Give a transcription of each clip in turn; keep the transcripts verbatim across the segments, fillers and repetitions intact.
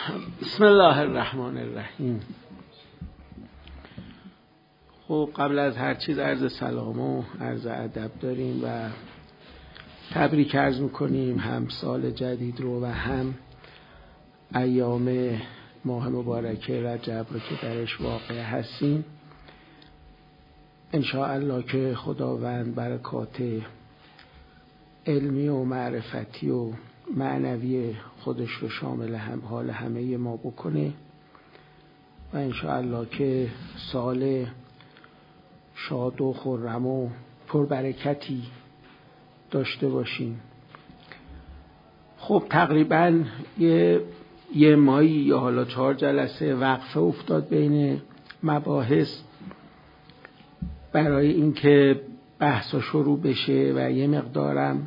بسم الله الرحمن الرحیم. خب قبل از هر چیز عرض سلام و عرض ادب داریم و تبریک عرض میکنیم هم سال جدید رو و هم ایام ماه مبارک رجب رو که درش واقع هستیم. انشاءالله که خداوند برکات علمی و معرفتی و معنوی خودش رو شامل هم حال همه ما بکنه و انشاءالله که سال شاد و خرم و پربرکتی داشته باشیم. خب تقریبا یه یه ماهی یا حالا چهار جلسه وقفه افتاد بین مباحث برای اینکه بحثا شروع بشه و یه مقدارم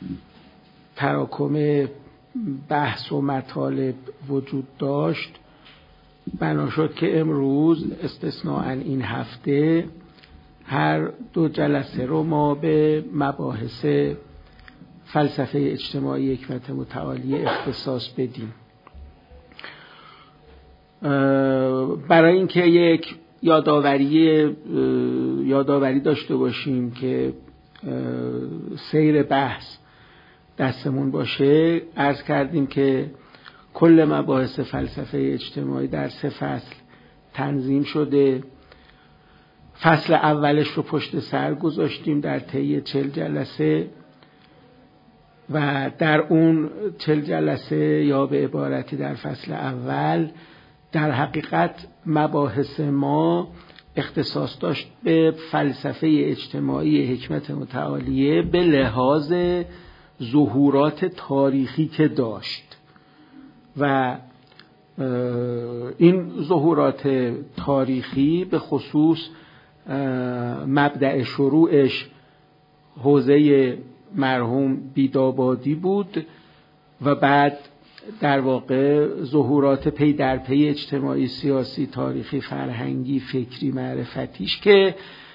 تراکم بحث و مطالب وجود داشت. بنا شد که امروز استثناءً این هفته هر دو جلسه رو ما به مباحث فلسفه اجتماعی حکمت متعالی اختصاص بدیم، برای اینکه یک یادآوری یادآوری داشته باشیم که سیر بحث دستمون باشه. عرض کردیم که کل مباحث فلسفه اجتماعی در سه فصل تنظیم شده. فصل اولش رو پشت سر گذاشتیم در طی چل جلسه و در اون چل جلسه یا به عبارتی در فصل اول در حقیقت مباحث ما اختصاص داشت به فلسفه اجتماعی حکمت متعالیه به لحاظ ظهورات تاریخی که داشت و این ظهورات تاریخی به خصوص مبدأ شروعش حوزه مرحوم بیدابادی بود و بعد در واقع ظهورات پی در پی اجتماعی، سیاسی، تاریخی، فرهنگی، فکری، معرفتیش که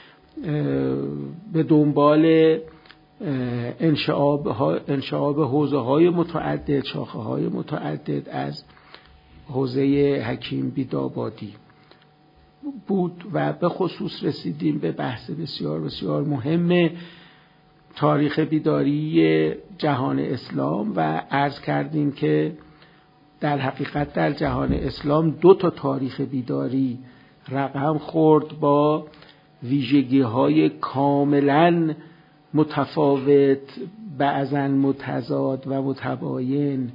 به دنبال انشعاب انشعاب حوزه های متعدد، شاخه های متعدد از حوزه حکیم بیدابادی بود و به خصوص رسیدیم به بحث بسیار بسیار مهم تاریخ بیداری جهان اسلام و عرض کردیم که در حقیقت در جهان اسلام دو تا تاریخ بیداری رقم خورد با ویژگی های کاملا متفاوت، بعضاً متضاد و متباین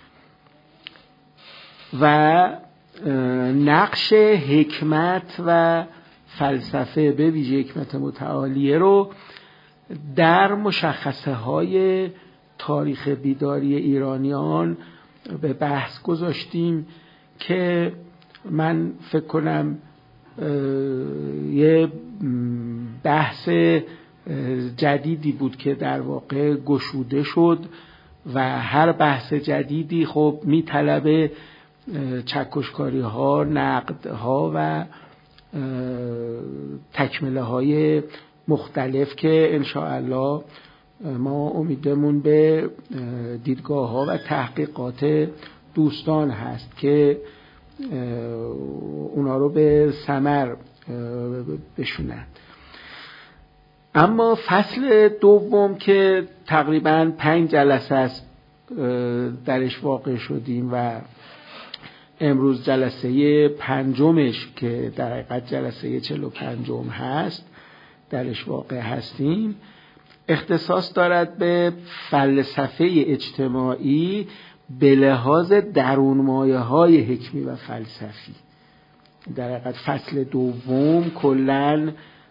و نقش حکمت و فلسفه به ویژه حکمت متعالیه رو در مشخصه های تاریخ بیداری ایرانیان به بحث گذاشتیم که من فکر کنم یه بحث جدیدی بود که در واقع گشوده شد و هر بحث جدیدی خب میطلبه چکشکاری ها، نقد ها و تکمله های مختلف که انشاءالله ما امیدمون به دیدگاه ها و تحقیقات دوستان هست که اونا رو به ثمر بشونند. اما فصل دوم که تقریباً پنج جلسه است درش واقع شدیم و امروز جلسه پنجمش که در حقیقت جلسه چهل و پنجم هست درش واقع هستیم، اختصاص دارد به فلسفه اجتماعی به لحاظ درون مایه های حکمی و فلسفی. در حقیقت فصل دوم کلاً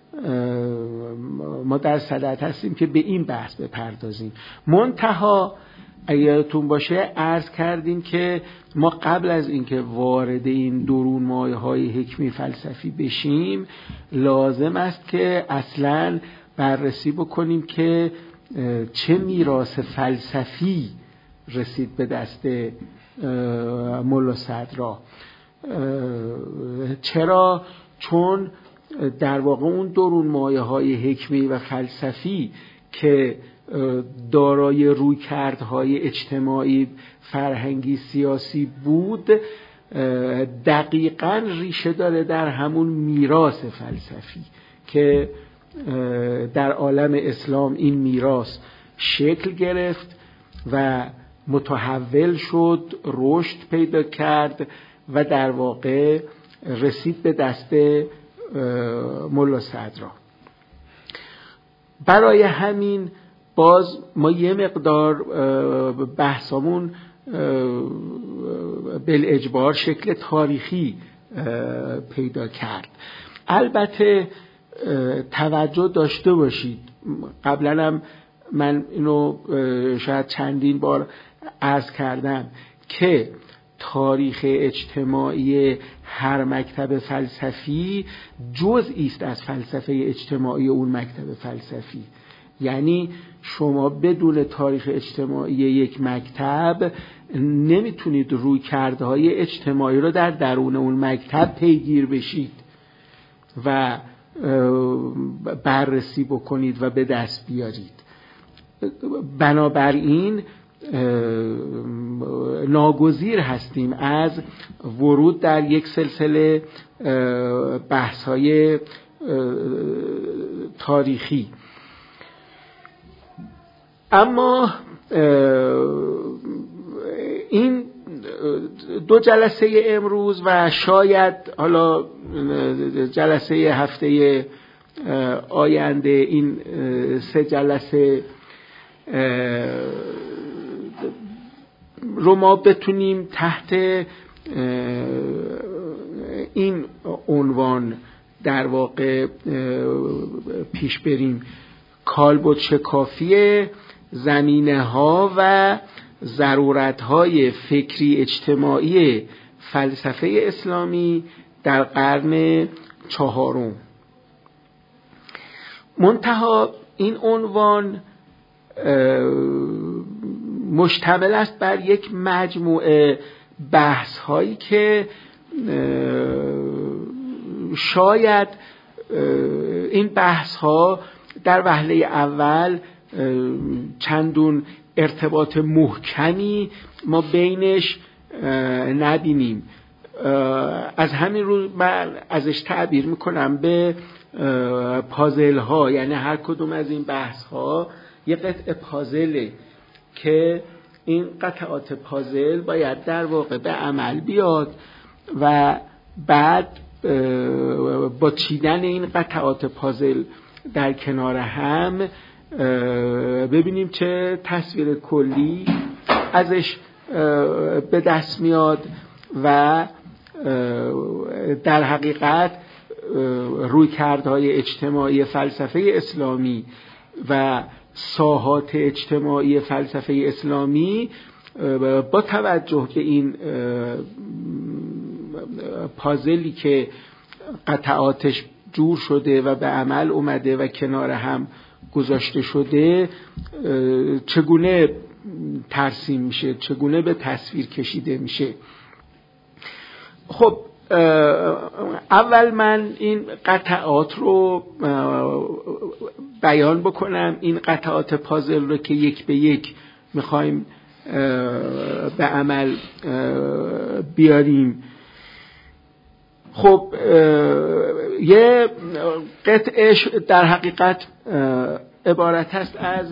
ما در صدد هستیم که به این بحث بپردازیم. منتها اگر یادتون باشه عرض کردیم که ما قبل از اینکه وارد این درون مایه های حکمی فلسفی بشیم لازم است که اصلاً بررسی بکنیم که چه میراث فلسفی رسید به دست ملا صدرا. چرا؟ چون در واقع اون درون مایه های حکمی و فلسفی که دارای رویکردهای اجتماعی، فرهنگی، سیاسی بود، دقیقاً ریشه داره در همون میراث فلسفی که در عالم اسلام این میراث شکل گرفت و متحول شد، رشد پیدا کرد و در واقع رسید به دست ملا صدرا. برای همین باز ما یه مقدار بحثامون بالاجبار شکل تاریخی پیدا کرد. البته توجه داشته باشید، قبلا هم من اینو شاید چندین بار عرض کردم که تاریخ اجتماعی هر مکتب فلسفی جزئی است از فلسفه اجتماعی اون مکتب فلسفی. یعنی شما بدون تاریخ اجتماعی یک مکتب نمیتونید رویکردهای اجتماعی رو در درون اون مکتب پیگیر بشید و بررسی بکنید و به دست بیارید. بنابراین ناگزیر هستیم از ورود در یک سلسله بحث‌های تاریخی. اما این دو جلسه امروز و شاید حالا جلسه هفته آینده، این سه جلسه رو ما بتونیم تحت این عنوان در واقع پیش بریم: کالبد شکافی زمینه ها و ضرورت های فکری اجتماعی فلسفه اسلامی در قرن چهارم. منتها این عنوان مشتمل است بر یک مجموعه بحث هایی که شاید این بحث ها در وهله اول چندون ارتباط محکمی ما بینش نبینیم. از همین رو من ازش تعبیر میکنم به پازل ها، یعنی هر کدوم از این بحث ها یه قطعه پازله که این قطعات پازل باید در واقع به عمل بیاد و بعد با چیدن این قطعات پازل در کنار هم ببینیم چه تصویر کلی ازش به دست میاد و در حقیقت رویکردهای اجتماعی فلسفه اسلامی و ساحات اجتماعی فلسفه اسلامی با توجه به این پازلی که قطعاتش جور شده و به عمل اومده و کنار هم گذاشته شده چگونه ترسیم میشه، چگونه به تصویر کشیده میشه. خب اول من این قطعات رو بیان بکنم، این قطعات پازل رو که یک به یک میخوایم به عمل بیاریم. خب یه قطعش در حقیقت عبارت است از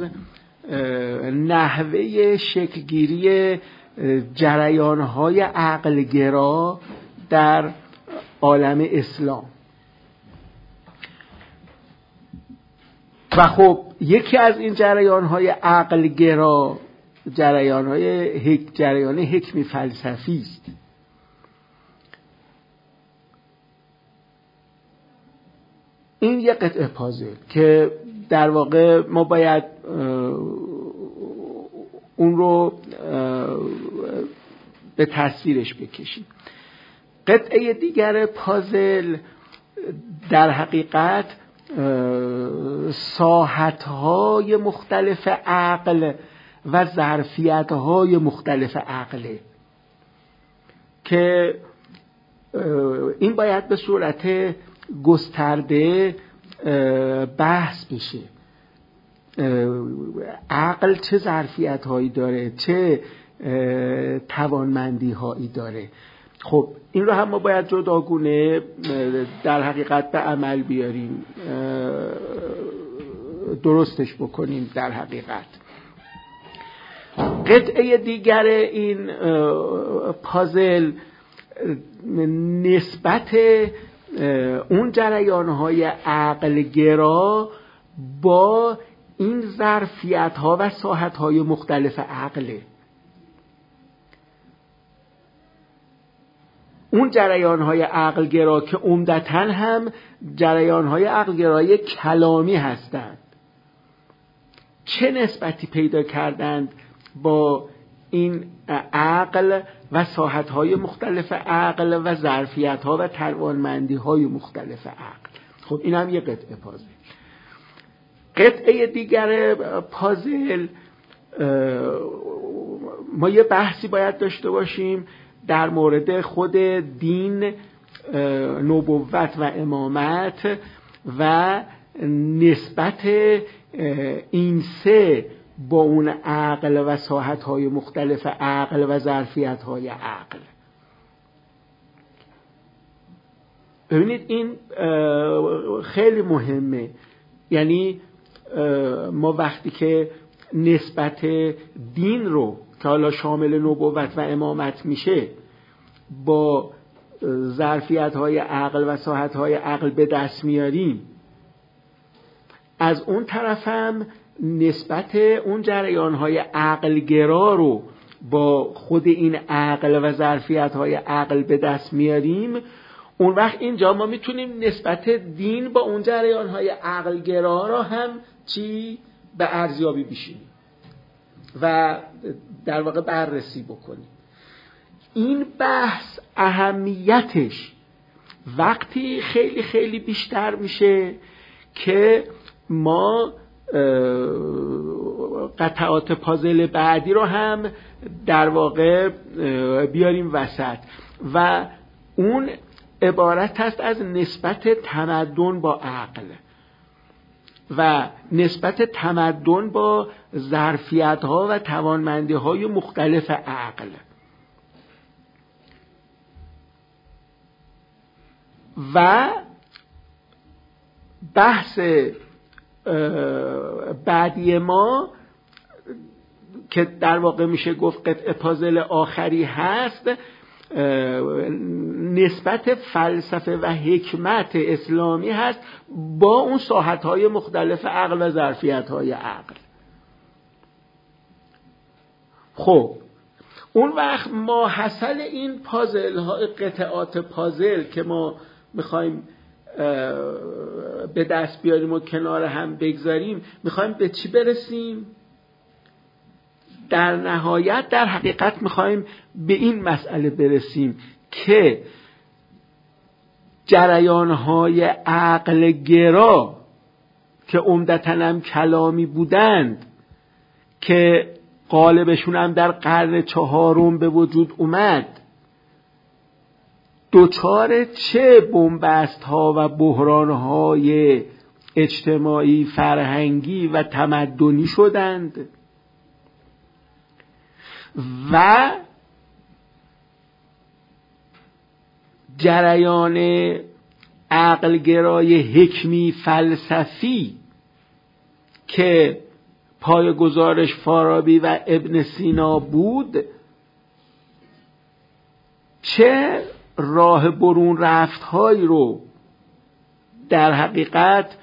نحوه شکلگیری جریان‌های عقلگرا در عالم اسلام. و خب یکی از این جریان‌های عقلگرا جریان‌های حک... جریان حکمی فلسفی است. این یک قطعه پازل که در واقع ما باید اون رو به تصویرش بکشیم. قطعه دیگر پازل در حقیقت ساحت‌های مختلف عقل و ظرفیت‌های مختلف عقله که این باید به صورت گسترده بحث بشه. عقل چه ظرفیت هایی داره، چه توانمندی هایی داره. خب این رو هم ما باید جداگونه در حقیقت به عمل بیاریم، درستش بکنیم. در حقیقت قطعه دیگر این پازل نسبت اون جریان‌های عقل گرا با این ظرفیت‌ها و ساحت‌های مختلف عقله. اون جریان‌های عقل گرا که عمدتاً هم جریان‌های عقل گرای کلامی هستند، چه نسبتی پیدا کردند با این عقل و ساحت‌های مختلف عقل و ظرفیت‌ها و توانمندی‌های مختلف عقل؟ خب این هم یه قطعه پازل. قطعه دیگر پازل ما یه بحثی باید داشته باشیم در مورد خود دین، نبوت و امامت و نسبت این سه با اون عقل و ساحت‌های مختلف عقل و ظرفیت‌های عقل. ببینید این خیلی مهمه. یعنی ما وقتی که نسبت دین رو که حالا شامل نبوت و امامت میشه با ظرفیت‌های عقل و ساحت‌های عقل به دست میاریم، از اون طرف هم نسبت اون جریان‌های عقل گرا رو با خود این عقل و ظرفیت‌های عقل به دست میاریم، اون وقت اینجا ما میتونیم نسبت دین با اون جریان‌های عقل گرا رو هم چی به ارزیابی بشینیم و در واقع بررسی بکنیم. این بحث اهمیتش وقتی خیلی خیلی بیشتر میشه که ما قطعات پازل بعدی رو هم در واقع بیاریم وسط و اون عبارت است از نسبت تمدن با عقل و نسبت تمدن با ظرفیت‌ها و توانمندی‌های مختلف عقل. و بحث بعدی ما که در واقع میشه گفت قطعه پازل آخری هست، نسبت فلسفه و حکمت اسلامی هست با اون ساحت‌های مختلف عقل و ظرفیت‌های عقل. خب اون وقت ما حاصل این پازل ها، قطعات پازل که ما میخوایم به دست بیاریم و کنار هم بگذاریم، میخوایم به چی برسیم؟ در نهایت در حقیقت میخوایم به این مسئله برسیم که جریانهای عقل گرا که عمدتاً هم کلامی بودند، که غالبشون هم در قرن چهارم به وجود اومد، دوچار چه بنبست ها و بحران های اجتماعی، فرهنگی و تمدنی شدند و جریان عقلگرای حکمی فلسفی که پایه‌گذارش فارابی و ابن سینا بود، چه راه برون رفت هایی رو در حقیقت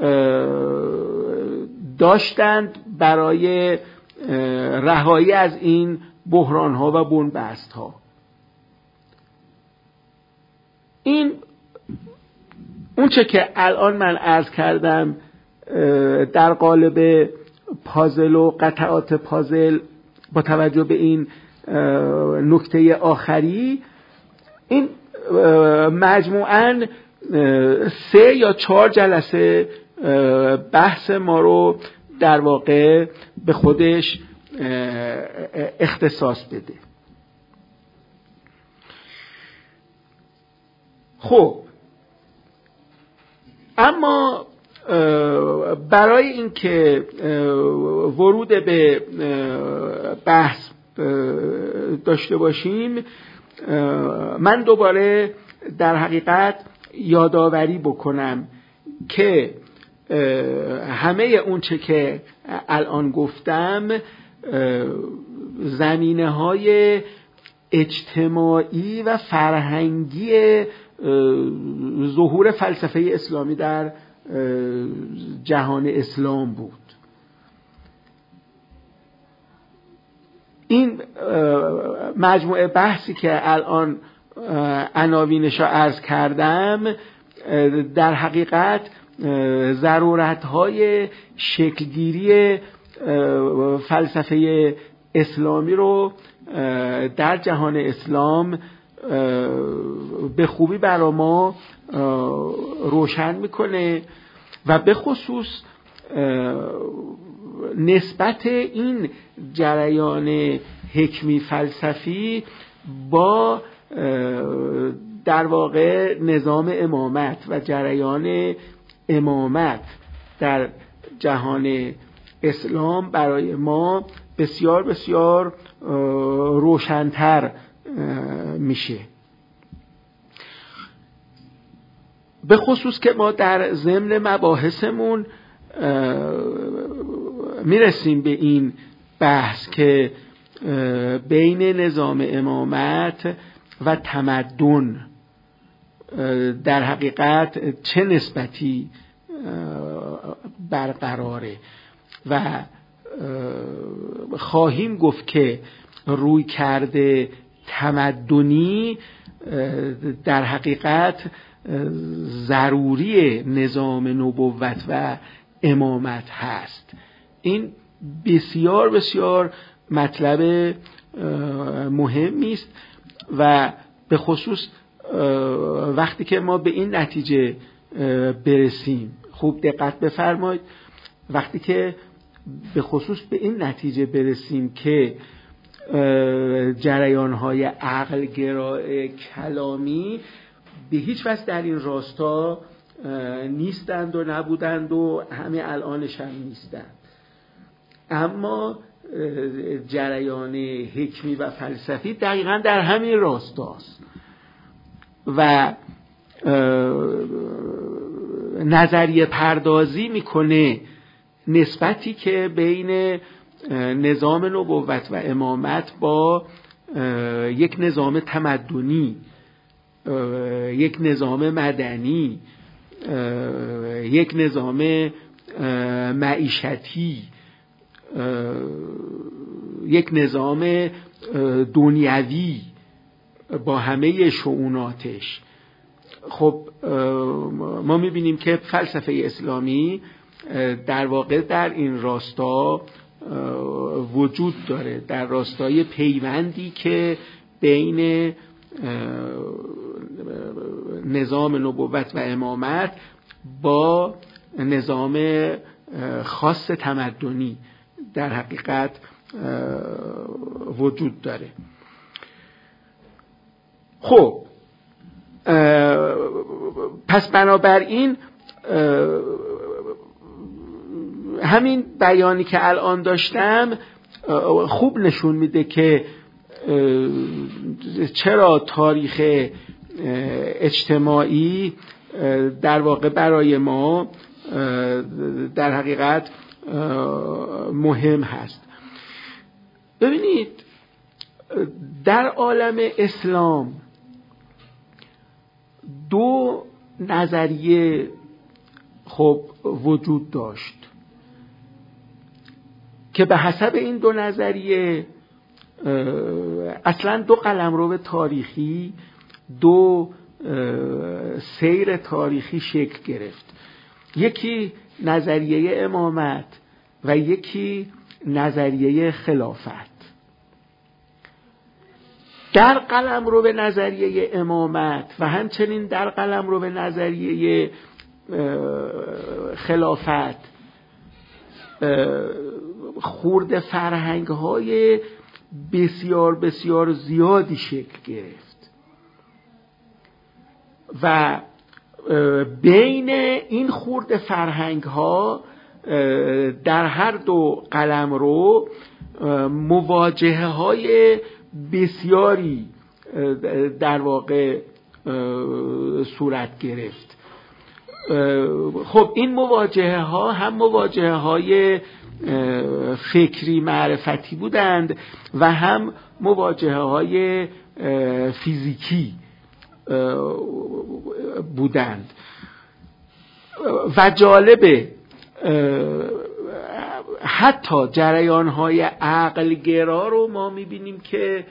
داشتند برای رهایی از این بحران ها و بنبست ها. این اون چه که الان من عرض کردم در قالب پازل و قطعات پازل با توجه به این نکته آخری، این مجموعاً سه یا چهار جلسه بحث ما رو در واقع به خودش اختصاص بده. خب اما برای اینکه ورود به بحث داشته باشیم، من دوباره در حقیقت یادآوری بکنم که همه اون چه که الان گفتم زمینه های اجتماعی و فرهنگی ظهور فلسفه اسلامی در جهان اسلام بود. این مجموعه بحثی که الان عناوینش را عرض کردم در حقیقت ضرورت‌های شکلگیری فلسفه اسلامی رو در جهان اسلام به خوبی برای ما روشن میکنه و به خصوص نسبت این جریان حکمی فلسفی با در واقع نظام امامت و جریان امامت در جهان اسلام برای ما بسیار بسیار روشن‌تر میشه. به خصوص که ما در ضمن مباحثمون میرسیم به این بحث که بین نظام امامت و تمدن در حقیقت چه نسبتی برقراره و خواهیم گفت که روی کرده تمدنی در حقیقت ضروری نظام نبوت و امامت هست. این بسیار بسیار مطلب مهمی است و به خصوص وقتی که ما به این نتیجه برسیم، خوب دقت بفرمایید، وقتی که به خصوص به این نتیجه برسیم که جریان‌های عقل گرای کلامی به هیچ وجه در این راستا نیستند و نبودند و همه الانش هم نیستند، اما جریان حکمی و فلسفی دقیقاً در همین راستاست و نظریه پردازی میکنه نسبتی که بین نظام نبوت و امامت با یک نظام تمدنی، یک نظام مدنی، یک نظام معیشتی، یک نظام دنیوی با همه شؤوناتش. خب ما میبینیم که فلسفه اسلامی در واقع در این راستا وجود داره، در راستای پیوندی که بین نظام نبوت و امامت با نظام خاص تمدنی در حقیقت وجود داره. خب پس بنابراین همین بیانی که الان داشتم خوب نشون میده که چرا تاریخ اجتماعی در واقع برای ما در حقیقت مهم هست. ببینید در عالم اسلام دو نظریه خب وجود داشت که به حسب این دو نظریه اصلا دو قلمرو تاریخی، دو سیر تاریخی شکل گرفت. یکی نظریه امامت و یکی نظریه خلافت. در قلمرو به نظریه امامت و همچنین در قلمرو به نظریه خلافت خورد فرهنگ های بسیار بسیار زیادی شکل گرفت و بین این خورد فرهنگ ها در هر دو قلمرو مواجهه های بسیاری در واقع صورت گرفت. خب این مواجهه ها هم مواجهه های فکری معرفتی بودند و هم مواجهه های فیزیکی بودند و جالبه حتی جریان های عقل گرا رو ما میبینیم که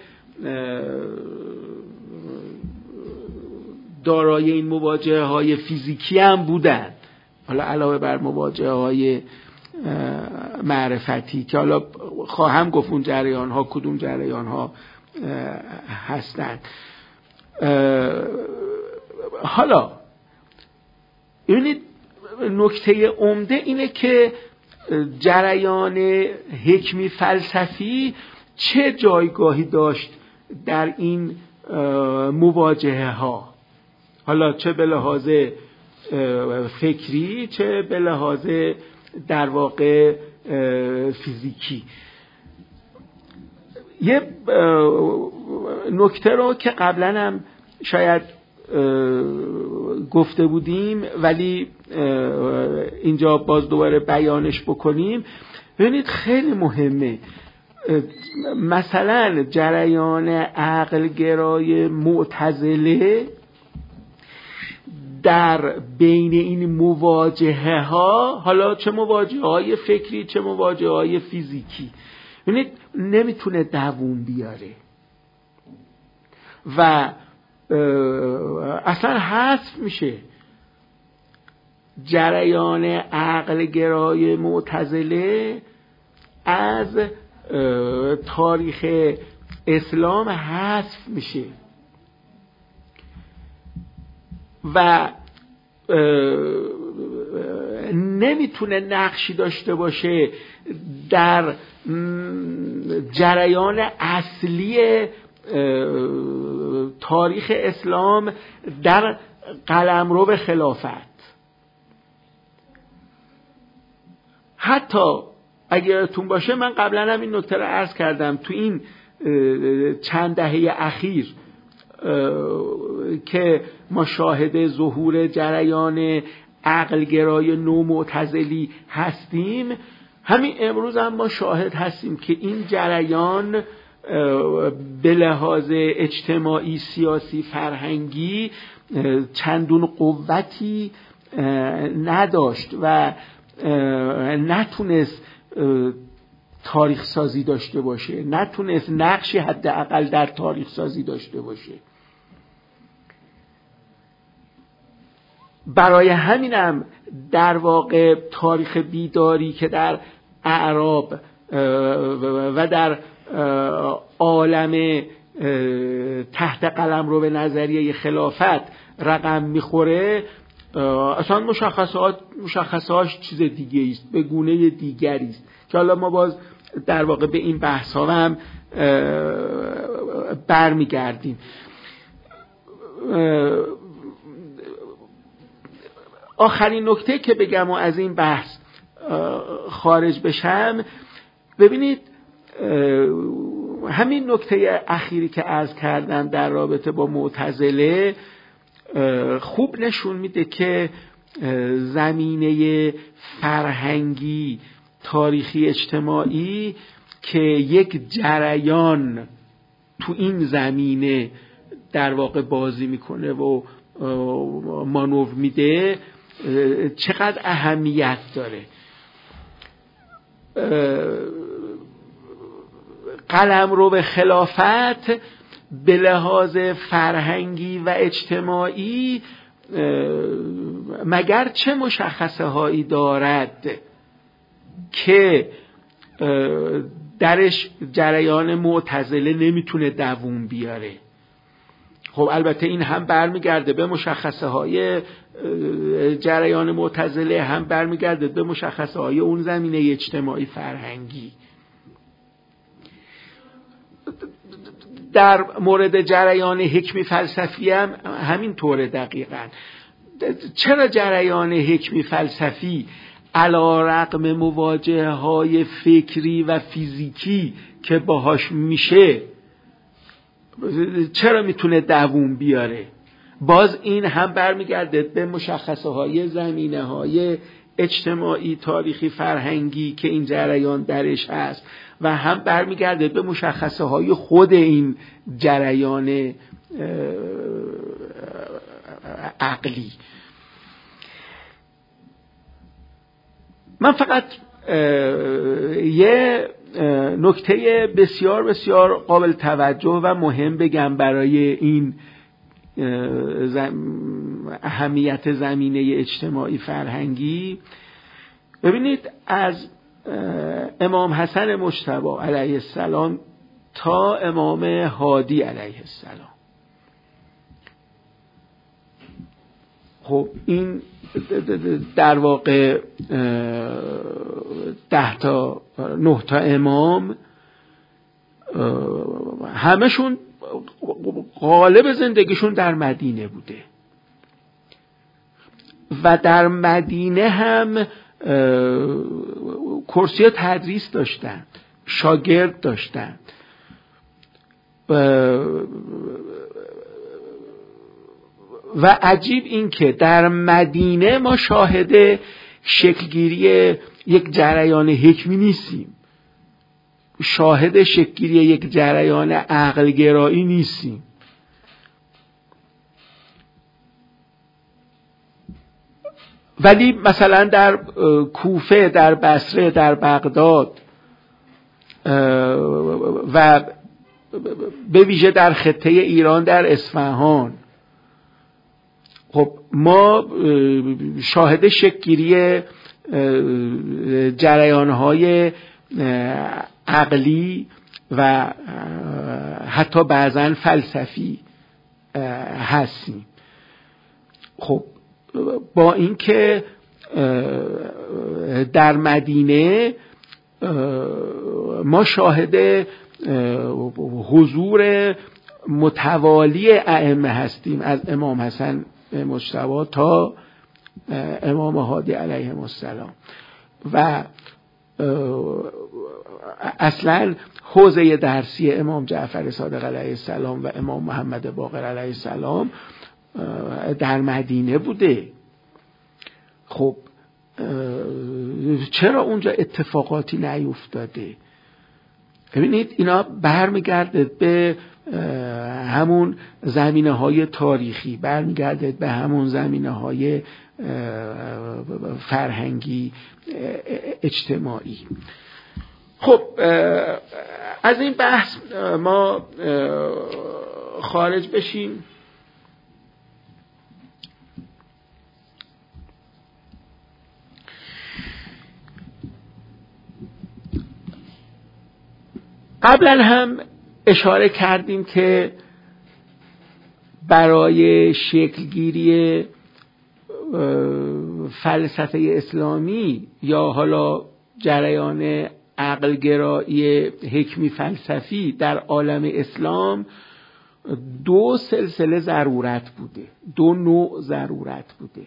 دارای این مواجهه های فیزیکی هم بودند، حالا علاوه بر مواجهه های معرفتی که حالا خواهم گفت اون جریان ها کدوم جریان ها هستند. حالا این نکته عمده اینه که جریان حکمی فلسفی چه جایگاهی داشت در این مواجهه ها، حالا چه به لحاظ فکری چه به لحاظ در واقع فیزیکی. یه نکته رو که قبلا هم شاید گفته بودیم ولی اینجا باز دوباره بیانش بکنیم، ببینید خیلی مهمه. مثلا جریان عقل گرای معتزله در بین این مواجهه ها، حالا چه مواجهه های فکری چه مواجهه های فیزیکی، ببینید نمیتونه دووم بیاره و اصلا حذف میشه. جریان عقل گرای معتزله از تاریخ اسلام حذف میشه و نمیتونه نقشی داشته باشه در جریان اصلی تاریخ اسلام در قلمرو خلافت. حتی اگه تون باشه من قبلا هم این نکته رو عرض کردم، تو این چند دهه اخیر که ما شاهد ظهور جریان عقلگرای نو معتزلی هستیم، همین امروز هم ما شاهد هستیم که این جریان به لحاظ اجتماعی، سیاسی، فرهنگی چندون قوتی نداشت و نتونست تاریخ سازی داشته باشه، نتونست نقشی حداقل در تاریخ سازی داشته باشه. برای همینم در واقع تاریخ بیداری که در اعراب و در عالم تحت قلمرو به نظریه خلافت رقم میخوره، اصلا مشخصات مشخصاش چیز دیگه است، به گونه دیگری است که حالا ما باز در واقع به این بحث ها هم برمیگردیم. آخرین نکته که بگم و از این بحث خارج بشم، ببینید همین نکته اخیری که عرض کردم در رابطه با معتزله خوب نشون میده که زمینه فرهنگی، تاریخی، اجتماعی که یک جریان تو این زمینه در واقع بازی میکنه و مانور میده چقدر اهمیت داره. قلمرو به خلافت به لحاظ فرهنگی و اجتماعی مگر چه مشخصه هایی دارد که درش جریان معتزله نمیتونه دووم بیاره؟ خب البته این هم برمیگرده به مشخصه های جریان معتزله، هم برمیگرده به مشخصه های اون زمینه اجتماعی فرهنگی. در مورد جریان حکمی فلسفی هم همین طوره دقیقاً. چرا جریان حکمی فلسفی علی‌رغم مواجهه های فکری و فیزیکی که باهاش میشه چرا میتونه دووم بیاره؟ باز این هم برمیگرده به مشخصه های زمینه های اجتماعی، تاریخی، فرهنگی که این جریان درش هست و هم برمیگرده به مشخصه های خود این جریان عقلی. من فقط یه نکته بسیار بسیار قابل توجه و مهم بگم برای این اهمیت زمینه اجتماعی فرهنگی. ببینید از امام حسن مجتبی علیه السلام تا امام هادی علیه السلام، خب این در واقع ده تا نه تا امام همشون غالب زندگیشون در مدینه بوده و در مدینه هم کرسی تدریس داشتن، شاگرد داشتن. و عجیب این که در مدینه ما شاهد شکلگیری یک جریان حکمی نیستیم، شاهد شکلگیری یک جریان عقلگرایی نیستیم. ولی مثلا در کوفه، در بصره، در بغداد و به ویژه در خطه ایران در اصفهان، خب ما شاهد شکلگیری جریان‌های عقلی و حتی بعضاً فلسفی هستیم. خب با اینکه در مدینه ما شاهد حضور متوالی ائمه هستیم، از امام حسن مجتبی تا امام هادی علیهم السلام، و اصلا حوزه درسی امام جعفر صادق علیه السلام و امام محمد باقر علیه السلام در مدینه بوده. خب چرا اونجا اتفاقاتی نیفتاده؟ ببینید اینا برمیگرده به همون زمینه های تاریخی، برمیگرده به همون زمینه های فرهنگی اجتماعی. خب از این بحث ما خارج بشیم. قبلا هم اشاره کردیم که برای شکلگیری فلسفه اسلامی یا حالا جریان عقلگرایی حکمی فلسفی در عالم اسلام دو سلسله ضرورت بوده، دو نوع ضرورت بوده.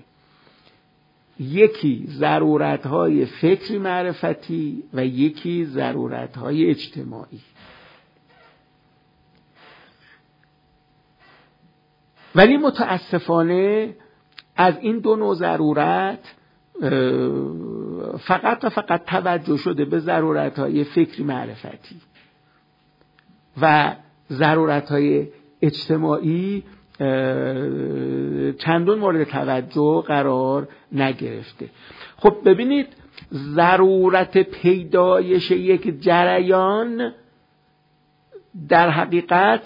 یکی ضرورت‌های فکری معرفتی و یکی ضرورت‌های اجتماعی. ولی متاسفانه از این دو نوع ضرورت فقط و فقط توجه شده به ضرورت‌های فکری معرفتی و ضرورت‌های اجتماعی چندان مورد توجه قرار نگرفته. خب ببینید، ضرورت پیدایش یک جریان در حقیقت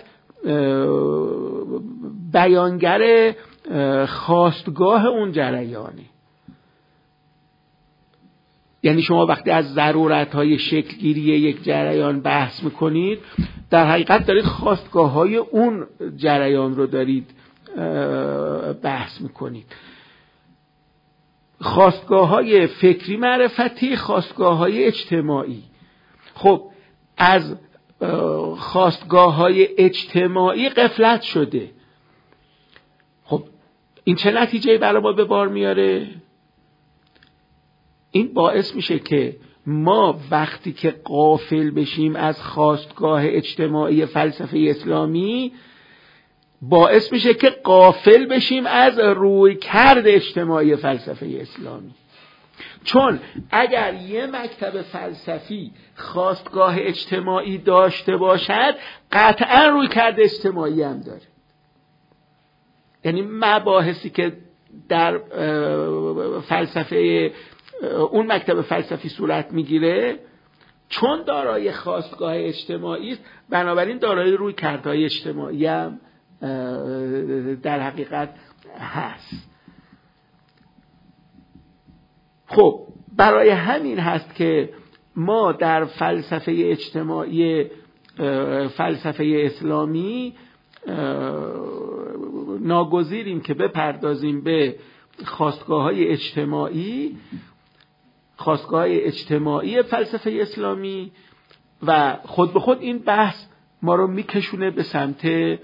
بیانگر خواستگاه اون جریانه. یعنی شما وقتی از ضرورت‌های شکلگیری یک جریان بحث میکنید، در حقیقت دارید خواستگاه‌های اون جریان رو دارید بحث میکنید. خواستگاه‌های فکری معرفتی، خواستگاه‌های اجتماعی. خب از خواستگاه‌های اجتماعی غفلت شده. خب این چه نتیجه‌ای برای ما به بار میاره؟ این باعث میشه که ما وقتی که غافل بشیم از خاستگاه اجتماعی فلسفه اسلامی، باعث میشه که غافل بشیم از رویکرد اجتماعی فلسفه اسلامی. چون اگر یه مکتب فلسفی خاستگاه اجتماعی داشته باشد، قطعا رویکرد اجتماعی هم داره. یعنی مباحثی که در فلسفه اون مکتب فلسفی صورت میگیره، چون دارای خاستگاه اجتماعی است، بنابراین دارای رویکردهای اجتماعی هم در حقیقت هست. خب برای همین هست که ما در فلسفه اجتماعی فلسفه اسلامی ناگزیریم که بپردازیم به خاستگاه‌های اجتماعی خاستگاه‌های اجتماعی فلسفه اسلامی و خود به خود این بحث ما رو میکشونه به سمت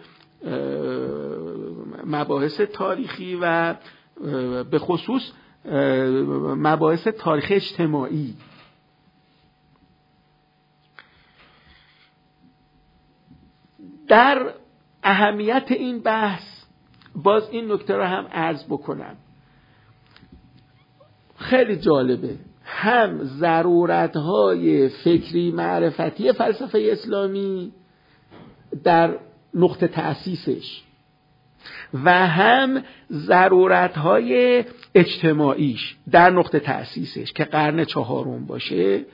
مباحث تاریخی و به خصوص مباحث تاریخ اجتماعی. در اهمیت این بحث باز این نکته رو هم عرض بکنم، خیلی جالبه. هم ضرورت‌های فکری معرفتی فلسفه اسلامی در نقطه تأسیسش و هم ضرورت‌های اجتماعیش در نقطه تأسیسش که قرن چهارم باشه،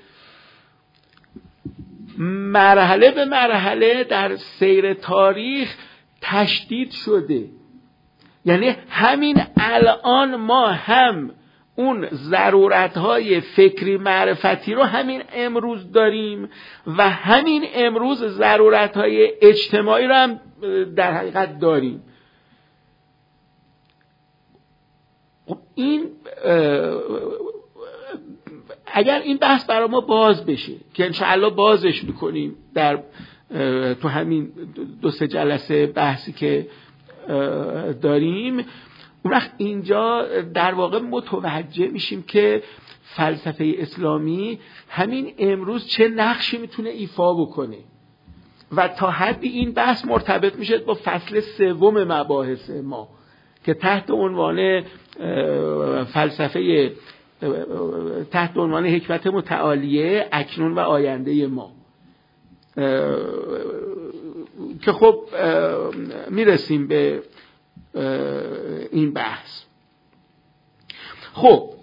مرحله به مرحله در سیر تاریخ تشدید شده. یعنی همین الان ما هم اون ضرورت‌های فکری معرفتی رو همین امروز داریم و همین امروز ضرورت‌های اجتماعی رو هم در حقیقت داریم. این اگر این بحث برای ما باز بشه که انشاءالله بازش میکنیم در تو همین دو سه جلسه بحثی که داریم، اون وقت اینجا در واقع متوجه میشیم که فلسفه اسلامی همین امروز چه نقشی میتونه ایفا بکنه و تا حدی این بحث مرتبط میشه با فصل سوم مباحث ما که تحت عنوان فلسفه تحت عنوان حکمت متعالیه اکنون و آینده ما، که خب میرسیم به این بحث. خب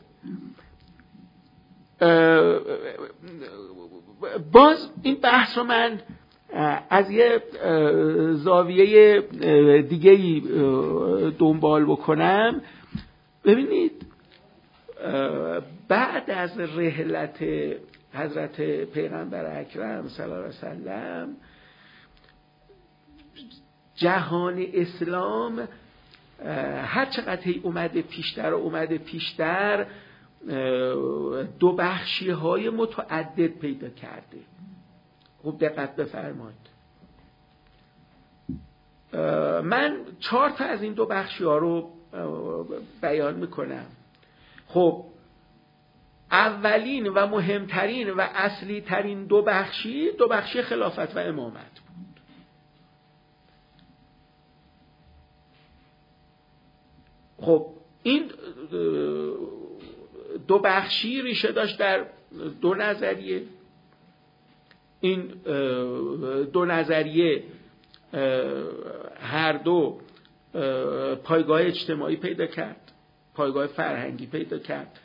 باز این بحث رو من از یه زاویه دیگه‌ای دنبال بکنم. ببینید بعد از رحلت حضرت پیغمبر اکرم صلی الله علیه وسلم، جهان اسلام هر چقدر اومده پیشتر و اومده پیشتر دو بخشی های متعدد پیدا کرده. خوب دقت بفرمایید. من چهار تا از این دو بخشی ها رو بیان میکنم. خب اولین و مهمترین و اصلی ترین دو بخشی دو بخشی خلافت و امامت بود. خب این دو بخشی ریشه داشت در دو نظریه. این دو نظریه هر دو پایگاه اجتماعی پیدا کرد، پایگاه فرهنگی پیدا کرد،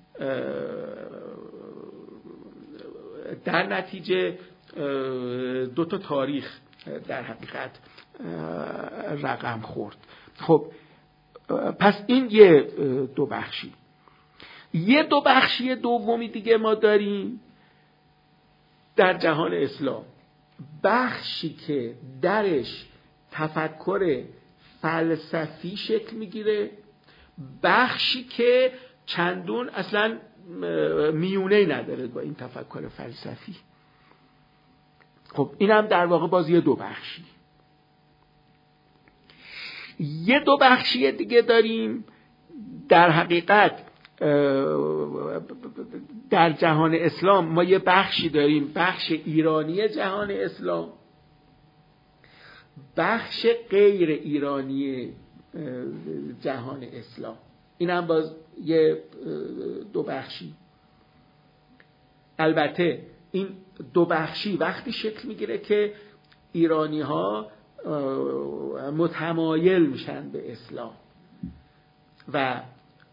در نتیجه دو تا تاریخ در حقیقت رقم خورد. خب پس این یه دو بخشی. یه دو بخشی دومی دیگه ما داریم در جهان اسلام، بخشی که درش تفکر فلسفی شکل میگیره، بخشی که چندون اصلا میونه نداره با این تفکر فلسفی. خب این هم در واقع باز یه دو بخشی. یه دو بخشی دیگه داریم در حقیقت در جهان اسلام ما یه بخشی داریم، بخش ایرانی جهان اسلام، بخش غیر ایرانی جهان اسلام. این هم باز یه دو بخشی. البته این دو بخشی وقتی شکل میگیره که ایرانی ها متمایل میشن به اسلام و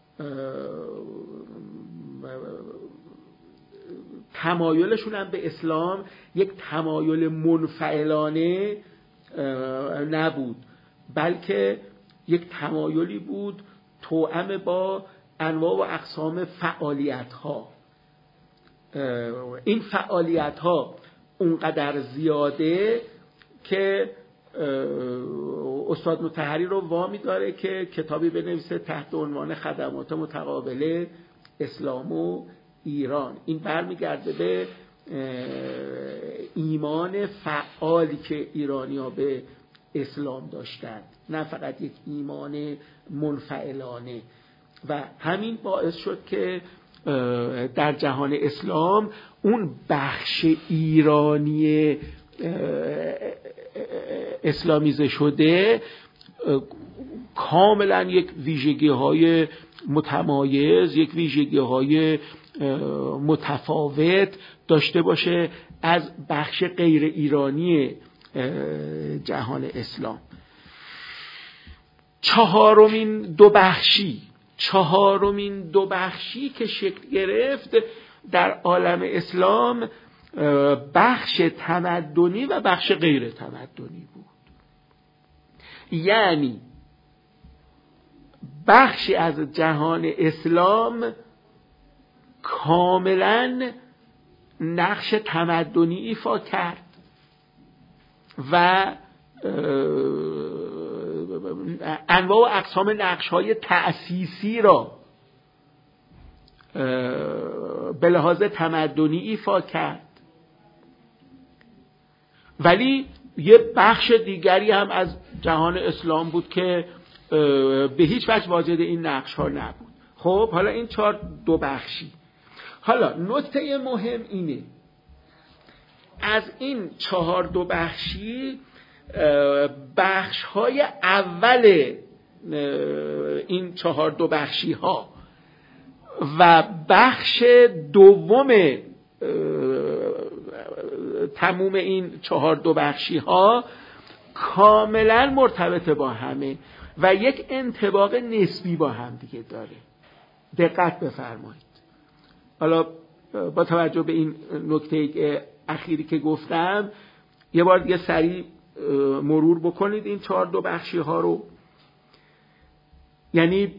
تمایلشون هم به اسلام یک تمایل منفعلانه نبود، بلکه یک تمایلی بود توأم با انواع و اقسام فعالیت ها. این فعالیت ها اونقدر زیاده که استاد مطهری رو وامی داره که کتابی بنویسه تحت عنوان خدمات متقابله اسلام و ایران. این برمیگرده به ایمان فعالی که ایرانی‌ها به اسلام داشتند، نه فقط یک ایمان منفعلانه. و همین باعث شد که در جهان اسلام اون بخش ایرانی اسلامیزه شده کاملا یک ویژگی های متمایز، یک ویژگی های متفاوت داشته باشه از بخش غیر ایرانی جهان اسلام. چهارمین دو بخشی چهارمین دو بخشی که شکل گرفت در عالم اسلام بخش تمدنی و بخش غیر تمدنی بود. یعنی بخشی از جهان اسلام کاملا نقش تمدنی ایفا کرد و انواع و اقسام نقش‌های تأسیسی را به لحاظ تمدنی ایفا کرد، ولی یه بخش دیگری هم از جهان اسلام بود که به هیچ وجه واجد این نقش‌ها نبود. خب حالا این چهار دو بخشی. حالا نکته مهم اینه از این چهار دو بخشی بخش‌های اول این چهار دو بخشی ها و بخش دوم تموم این چهار دو بخشی ها کاملا مرتبط با همه و یک انطباق نسبی با هم دیگه داره. دقت بفرمایید. حالا با توجه به این نکته اخیری که گفتم یه بار دیگه سریع مرور بکنید این چهار دو بخشی ها رو. یعنی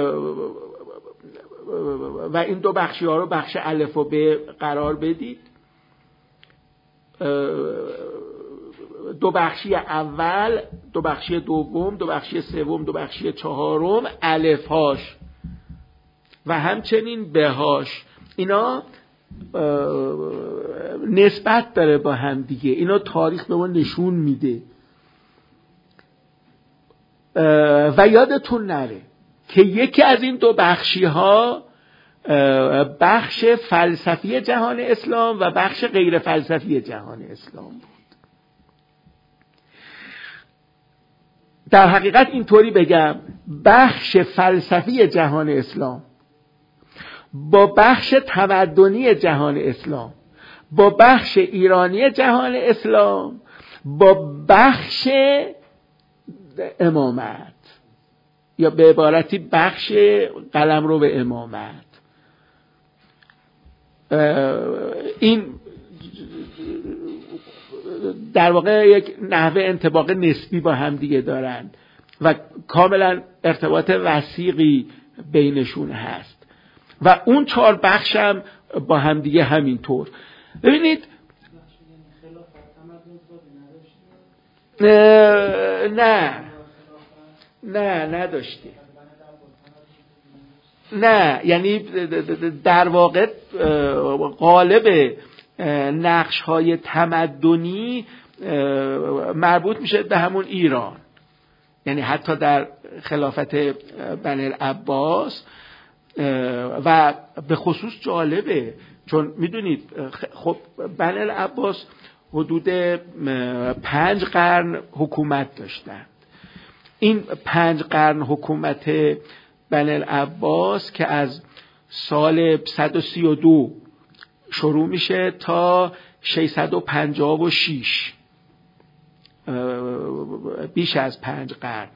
و این دو بخشی ها رو بخش الف و ب قرار بدید. دو بخشی اول، دو بخشی دوم، دو بخشی سوم، دو بخشی چهارم الف هاش و همچنین ب هاش اینا نسبت داره با هم دیگه. اینا تاریخ به ما نشون میده و یادتون نره که یکی از این دو بخشی ها بخش فلسفی جهان اسلام و بخش غیر فلسفی جهان اسلام بود. در حقیقت اینطوری بگم بخش فلسفی جهان اسلام با بخش تمدنی جهان اسلام با بخش ایرانی جهان اسلام با بخش امامت یا به عبارتی بخش قلمرو به امامت این در واقع یک نحوه انطباق نسبی با هم دیگه دارند و کاملا ارتباط وثیقی بینشون هست و اون چهار بخش هم با هم دیگه همینطور. ببینید نه نه نداشته نه یعنی در واقع غالب نقش های تمدنی مربوط میشه به همون ایران. یعنی حتی در خلافت بنی العباس و به خصوص جالبه چون میدونید خب بنی العباس حدود پنج قرن حکومت داشتند. این پنج قرن حکومت بنی العباس که از سال صد و سی و دو شروع میشه تا ششصد و پنجاه و شش، بیش از پنج قرن،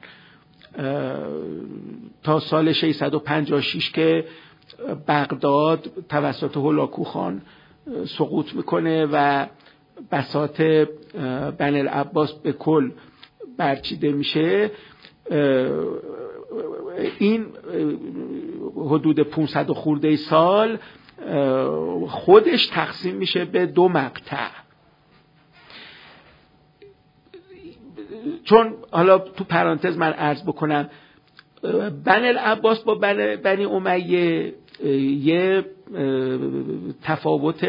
تا سال ششصد و پنجاه و شش که بغداد توسط هولاکو خان سقوط میکنه و بساط بنی العباس به کل برچیده میشه. این حدود پانصد خورده سال خودش تقسیم میشه به دو مقطع. چون حالا تو پرانتز من عرض بکنم بنی العباس با بنی امیه یه تفاوت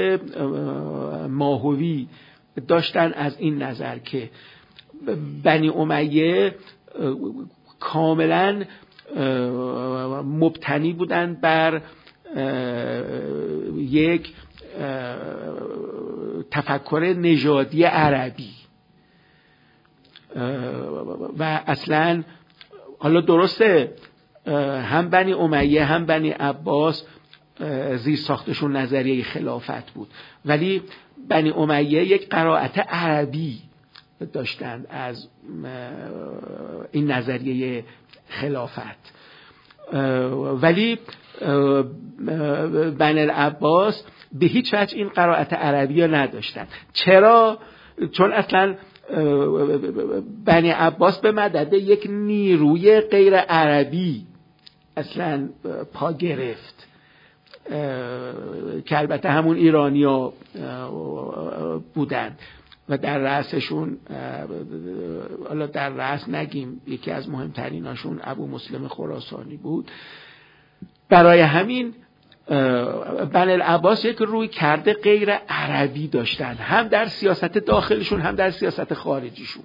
ماهوی داشتن از این نظر که بنی امیه کاملا مبتنی بودن بر یک تفکر نژادی عربی و اصلا حالا درسته هم بنی امیه هم بنی عباس زیر ساختشون نظریه خلافت بود، ولی بنی امیه یک قرائت عربی داشتند از این نظریه خلافت، ولی بنی العباس به هیچ وجه این قرائت عربی رو نداشتن. چرا؟ چون اصلا بنی عباس به مدد یک نیروی غیر عربی اصلا پا گرفت که البته همون ایرانیا بودن و در رأسشون، حالا در رأس نگیم، یکی از مهمتریناشون ابو مسلم خراسانی بود. برای همین بنی العباس یک روی کرده غیر عربی داشتن، هم در سیاست داخلشون هم در سیاست خارجیشون.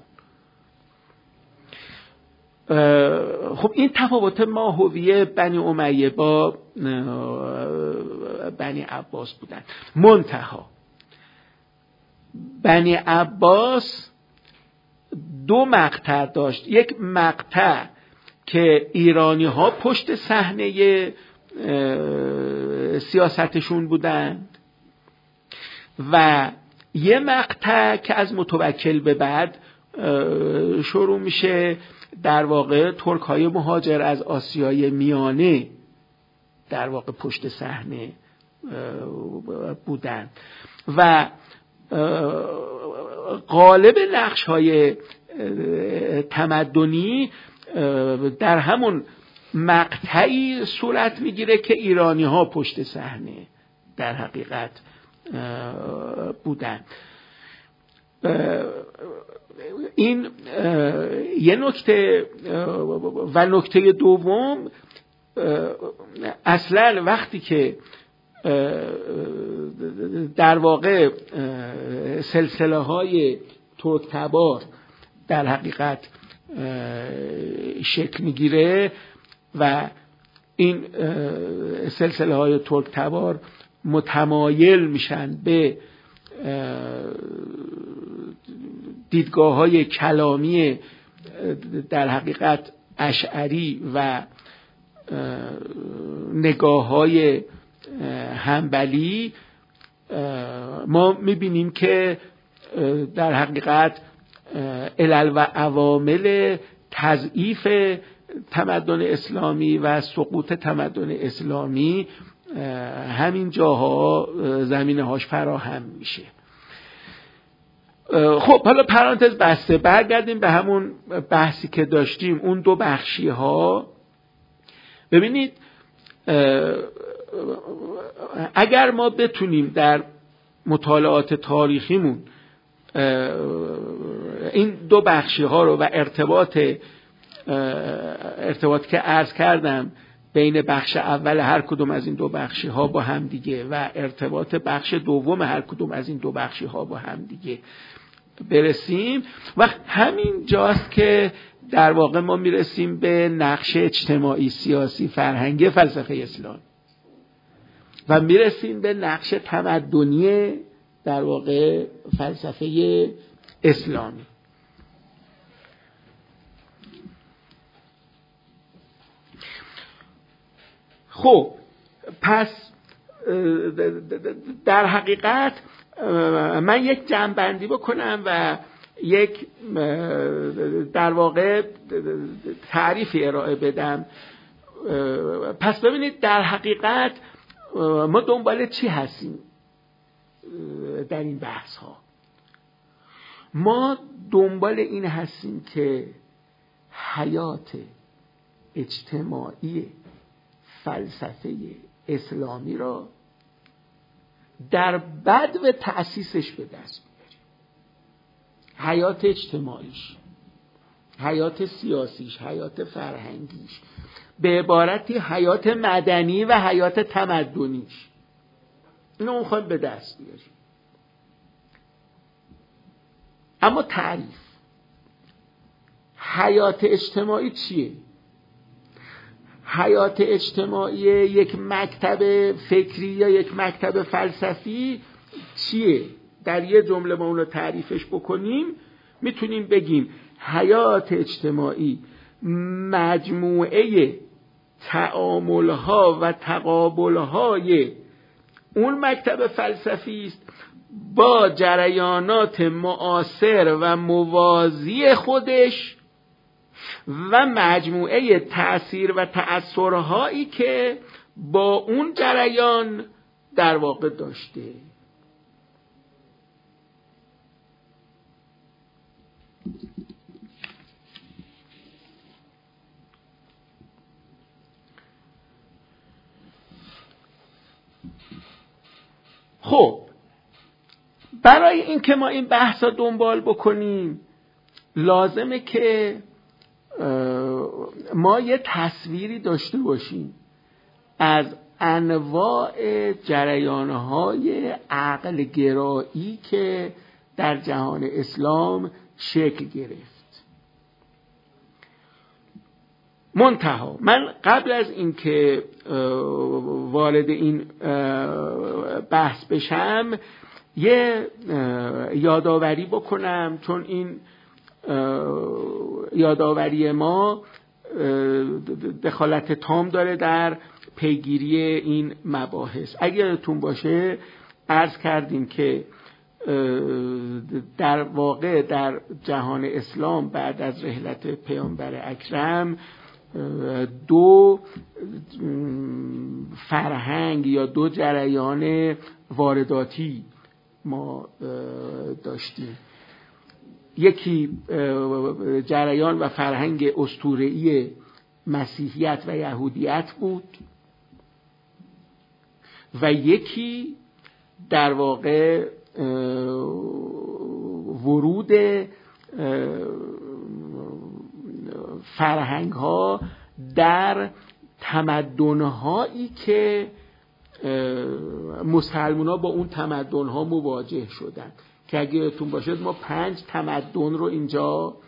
خب این تفاوت ماهوی بنی امیه با بنی عباس بودن. منتها بنی عباس دو مقطع داشت. یک مقطع که ایرانی ها پشت صحنه سیاستشون بودند و یه مقطع که از متوکل به بعد شروع میشه، در واقع ترک های مهاجر از آسیای میانه در واقع پشت صحنه بودند و غالب نقش های تمدنی در همون مقطعی صورت میگیره که ایرانی ها پشت صحنه در حقیقت بودن. این یه نکته. و نکته دوم، اصلا وقتی که در واقع سلسله های ترک تبار در حقیقت شکل میگیره و این سلسله های ترک تبار متمایل میشن به دیدگاه های کلامی در حقیقت اشعری و نگاه های حنبلی، ما میبینیم که در حقیقت علل و عوامل تضعیف تمدن اسلامی و سقوط تمدن اسلامی همین جاها زمینه هاش فراهم میشه. خب حالا پرانتز بسته، برگردیم به همون بحثی که داشتیم، اون دو بخشی ها. ببینید اگر ما بتونیم در مطالعات تاریخیمون این دو بخشی ها رو و ارتباط ارتباط که عرض کردم بین بخش اول هر کدوم از این دو بخشی ها با هم دیگه و ارتباط بخش دوم هر کدوم از این دو بخشی ها با هم دیگه برسیم، و همین جاست که در واقع ما میرسیم به نقش اجتماعی، سیاسی، فرهنگی فلسفه اسلام. و میرسیم به نقش تمدنی در واقع فلسفه اسلامی. خب پس در حقیقت من یک جمع‌بندی بکنم و یک در واقع تعریفی ارائه بدم. پس ببینید در حقیقت ما دنبال چی هستیم در این بحث ها؟ ما دنبال این هستیم که حیات اجتماعی فلسفه اسلامی را در بدو تأسیسش به دست بیاریم. حیات اجتماعیش، حیات سیاسیش، حیات فرهنگیش، به عبارتی حیات مدنی و حیات تمدنیش، اینو میخوایم به دست بیاریم. اما تعریف حیات اجتماعی چیه؟ حیات اجتماعی یک مکتب فکری یا یک مکتب فلسفی چیه؟ در یه جمله ما اون رو تعریفش بکنیم میتونیم بگیم حیات اجتماعی مجموعه تعاملها و تقابلهای اون مکتب فلسفی است با جریانات معاصر و موازی خودش و مجموعه تأثیر و تأثرهایی که با اون جریان در واقع داشته. خب برای اینکه ما این بحثا دنبال بکنیم لازمه که ما یه تصویری داشته باشیم از انواع جریانهای عقل گرایی که در جهان اسلام شکل گرفت. منتها من قبل از اینکه وارد این بحث بشم یه یادآوری بکنم، چون این یادآوری ما دخالت تام داره در پیگیری این مباحث. اگه یادتون باشه عرض کردیم که در واقع در جهان اسلام بعد از رحلت پیامبر اکرم دو فرهنگ یا دو جریان وارداتی ما داشتیم. یکی جریان و فرهنگ اسطوره‌ای مسیحیت و یهودیت بود و یکی در واقع ورود فرهنگ ها در تمدن هایی که مسلمان ها با اون تمدن ها مواجه شدن، که اگه یادتون باشد ما پنج تمدن رو اینجا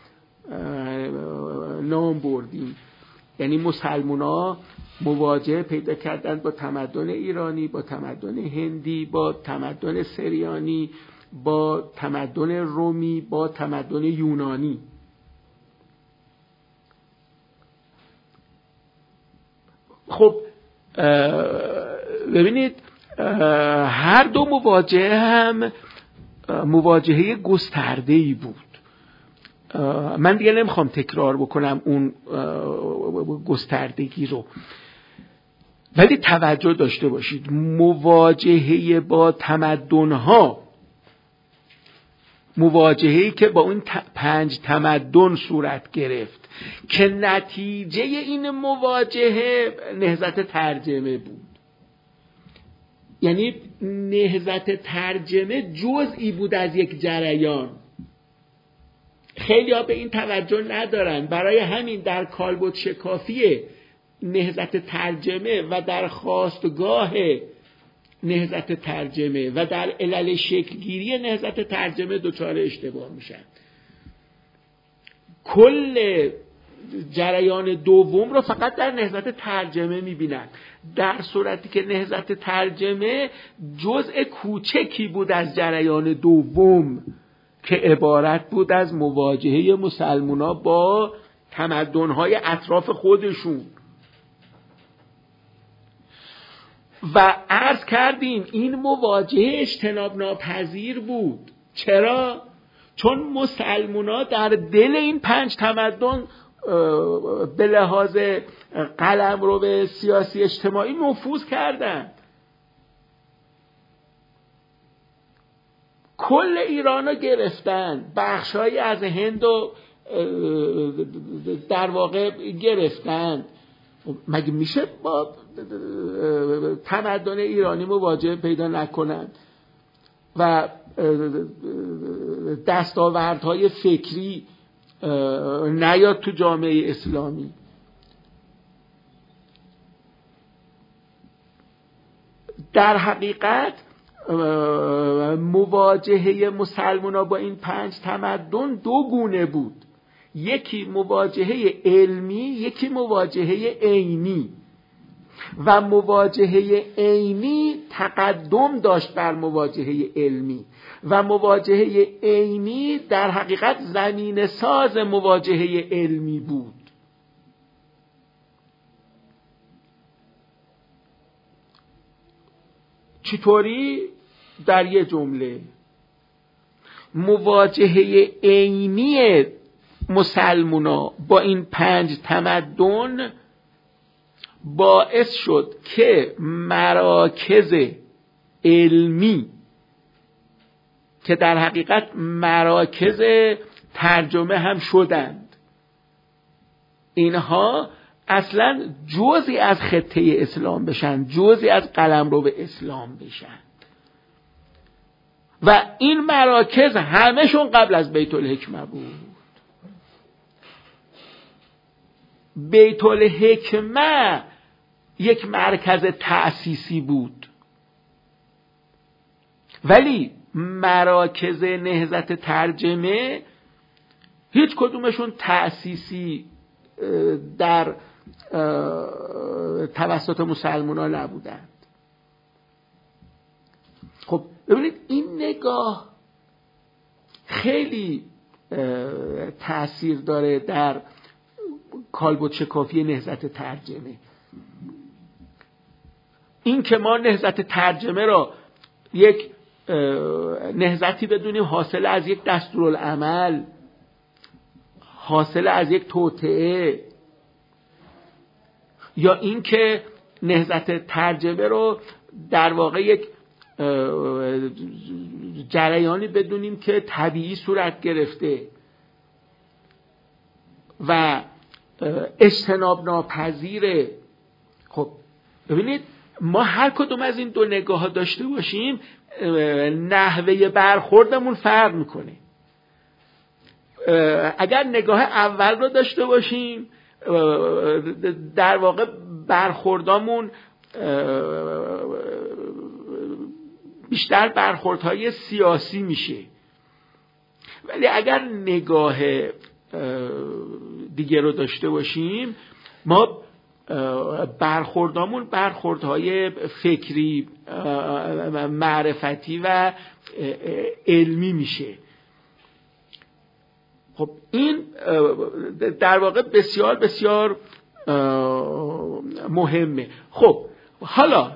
نام بردیم. یعنی مسلمان ها مواجه پیدا کردن با تمدن ایرانی، با تمدن هندی، با تمدن سریانی، با تمدن رومی، با تمدن یونانی. خب ببینید هر دو مواجهه هم مواجهه گسترده‌ای بود. من دیگه نمیخوام تکرار بکنم اون گستردگی رو، ولی توجه داشته باشید مواجهه با تمدن‌ها، مواجهه‌ای که با اون پنج تمدن صورت گرفت که نتیجه این مواجهه نهضت ترجمه بود. یعنی نهضت ترجمه جزئی بود از یک جریان. خیلی ها به این توجه ندارن، برای همین در کالبد شکافی نهضت ترجمه و در خواستگاه نهضت ترجمه و در علل شکلگیری نهضت ترجمه دچار اشتباه میشن. کل جریان دوم رو فقط در نهضت ترجمه میبینن، در صورتی که نهضت ترجمه جزء کوچکی بود از جریان دوم که عبارت بود از مواجهه مسلمونا با تمدن‌های اطراف خودشون. و عرض کردیم این مواجهه اجتناب ناپذیر بود. چرا؟ چون مسلمونا در دل این پنج تمدن به لحاظ قلمرو سیاسی اجتماعی نفوذ کردند. کل ایران رو گرفتن، بخشایی از هند رو در واقع گرفتن. مگه میشه با تمدن ایرانی مواجهه پیدا نکنند و دستاوردهای فکری نیاد تو جامعه اسلامی؟ در حقیقت مواجهه مسلمان‌ها با این پنج تمدن دو گونه بود، یکی مواجهه علمی، یکی مواجهه عینی. و مواجهه عینی تقدم داشت بر مواجهه علمی و مواجهه عینی در حقیقت زمین ساز مواجهه علمی بود. چطوری؟ در یه جمله، مواجهه عینی مسلمونا با این پنج تمدن باعث شد که مراکز علمی که در حقیقت مراکز ترجمه هم شدند، اینها اصلا جزئی از خطه اسلام بشن، جزئی از قلمرو اسلام بشن. و این مراکز همهشون قبل از بیت الحکمه بود. بیت الحکمه یک مرکز تأسیسی بود، ولی مراکز نهضت ترجمه هیچ کدومشون تأسیسی در توسط مسلمانان نبودند. خب ببینید این نگاه خیلی تأثیر داره در کالبد شکافی نهضت ترجمه. این که ما نهضت ترجمه را یک نهضتی بدونیم حاصل از یک دستورالعمل، حاصل از یک توطئه، یا این که نهضت ترجمه رو در واقع یک جریانی بدونیم که طبیعی صورت گرفته و اجتناب ناپذیره. خب ببینید ما هر کدوم از این دو نگاه ها داشته باشیم نحوه برخوردمون فرق میکنه. اگر نگاه اول رو داشته باشیم در واقع برخوردامون بیشتر برخوردهای سیاسی میشه، ولی اگر نگاه دیگه رو داشته باشیم ما برخوردامون برخوردهای فکری، معرفتی و علمی میشه. خب این در واقع بسیار بسیار مهمه. خب حالا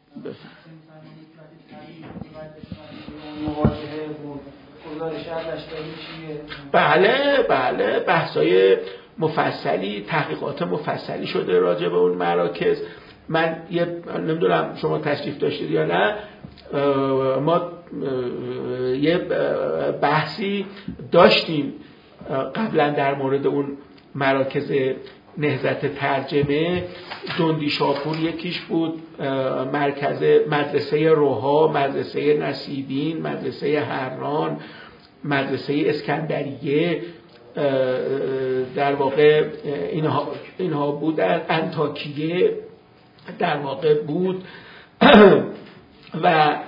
بله بله بحثای مفصلی، تحقیقات مفصلی شده راجع به اون مراکز. من یه نمیدونم شما تشریف داشتید یا نه، ما یه بحثی داشتیم قبلا در مورد اون مراکز نهضت ترجمه. جندی شاپور یکیش بود، مرکز مدرسه روها، مدرسه نصیبین، مدرسه هران، مدرسه اسکندریه، در واقع اینها اینها بود. انطاکیه در واقع بود و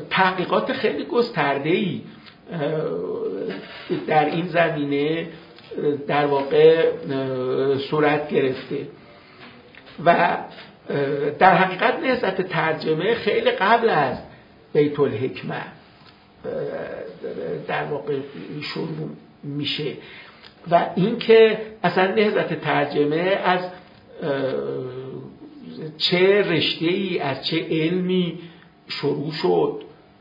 تحقیقات خیلی گسترده‌ای در این زمینه در واقع صورت گرفته و در حقیقت نهضت ترجمه خیلی قبل از بیت الحکمه در واقع شروع میشه و اینکه اصلا نهضت ترجمه از چه رشته‌ای از چه علمی شروع شد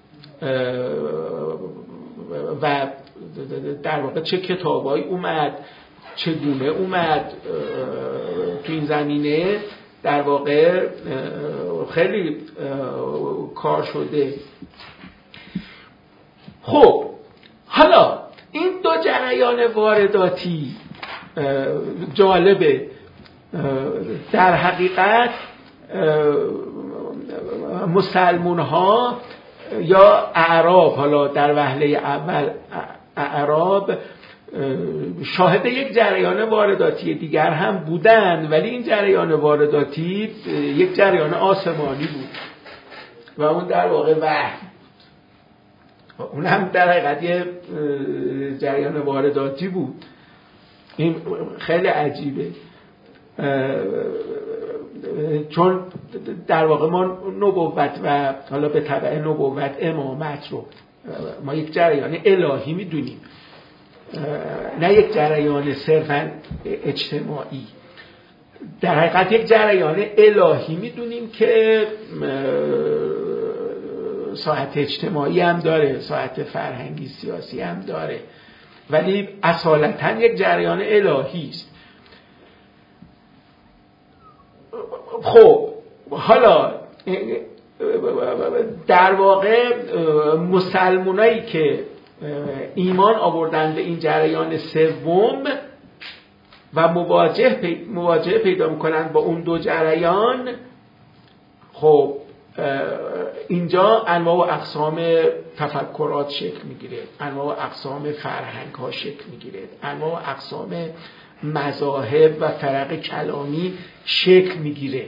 و در واقع چه کتابایی اومد چگونه اومد تو این زمینه در واقع خیلی کار شده. خب حالا این دو جریان وارداتی جالبه، در حقیقت مسلمون ها یا اعراب، حالا در وهله اول اعراب شاهد یک جریان وارداتی دیگر هم بودند، ولی این جریان وارداتی یک جریان آسمانی بود و اون در واقع وحی، اون هم در حقیقت یه جریان وارداتی بود. این خیلی عجیبه چون در واقع ما نبوت و حالا به تبع نبوت امامت رو ما یک جریان الهی میدونیم، نه یک جریان صرفا اجتماعی. در حقیقت یک جریان الهی میدونیم که ساحت اجتماعی هم داره، ساحت فرهنگی سیاسی هم داره، ولی اصالتا یک جریان الهی است. خب حالا در واقع مسلمانایی که ایمان آوردن به این جریان سوم و مواجه پی... مواجهه پیدا میکنن با اون دو جریان، خب اینجا انواع و اقسام تفکرات شکل میگیره، انواع و اقسام فرهنگ ها شکل میگیره، انواع و اقسام مذاهب و فرق کلامی شکل میگیره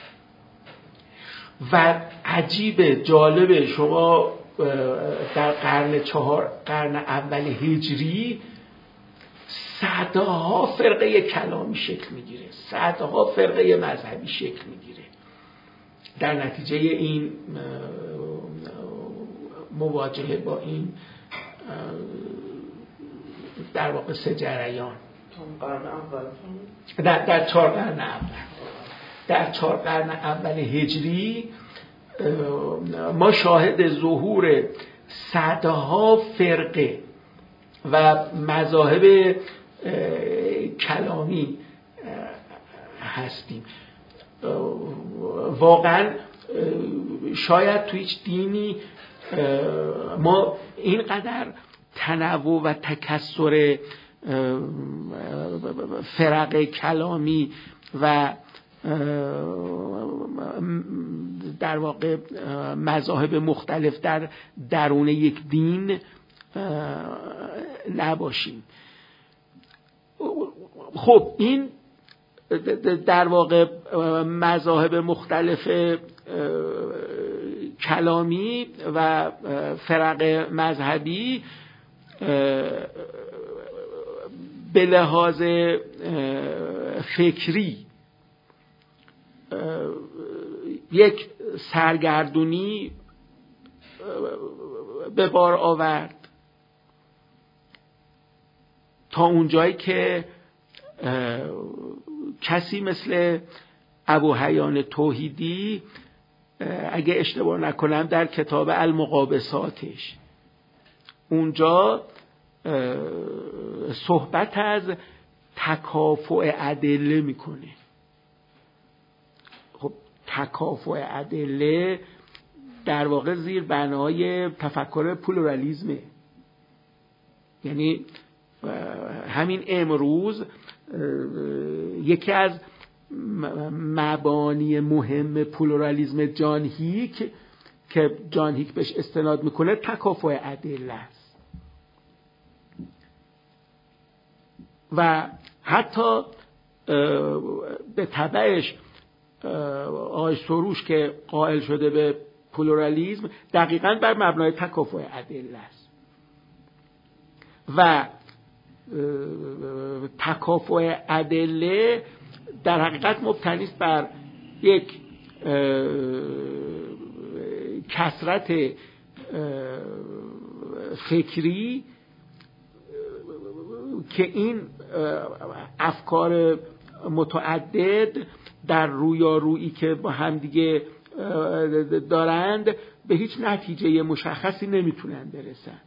و عجیبه جالبه شما در قرن چهار قرن اول هجری صدها فرقه کلامی شکل میگیره، صدها فرقه مذهبی شکل میگیره در نتیجه این مواجهه با این در واقع سه جریان در در چهار قرن اول در چهار قرن اول هجری ما شاهد ظهور صدها فرقه و مذاهب کلامی هستیم. واقعا شاید تو هیچ دینی ما اینقدر تنوع و تکثر فرق کلامی و در واقع مذاهب مختلف در درون یک دین نباشیم. خب این در واقع مذاهب مختلف کلامی و فرق مذهبی به لحاظ فکری یک سرگردونی به بار آورد تا اونجایی که کسی مثل ابوحیان توحیدی، اگه اشتباه نکنم در کتاب المقابساتش اونجا صحبت از تکافؤ ادله میکنه. خب تکافؤ ادله در واقع زیر بنای تفکر پلورالیزمه، یعنی همین امروز یکی از مبانی مهم پلورالیزم جان هیک که جان هیک بهش استناد میکنه تکافؤ ادله است و حتی به تبعش آقای سروش که قائل شده به پلورالیزم دقیقاً بر مبنای تکافؤ ادله است و تکافؤ ادله در حقیقت مبتنی است بر یک کثرت فکری که این افکار متعدد در رویارویی که با هم دیگه دارند به هیچ نتیجه مشخصی نمیتونن برسند.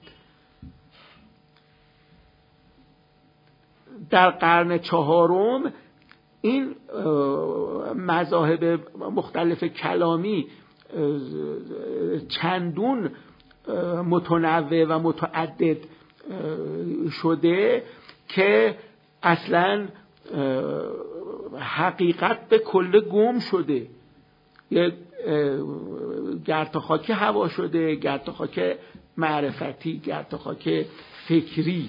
در قرن چهارم این مذاهب مختلف کلامی چندون متنوع و متعدد شده که اصلا حقیقت به کل گم شده، یه گرد و خاک هوا شده، گرد و خاک معرفتی، گرد و خاک فکری.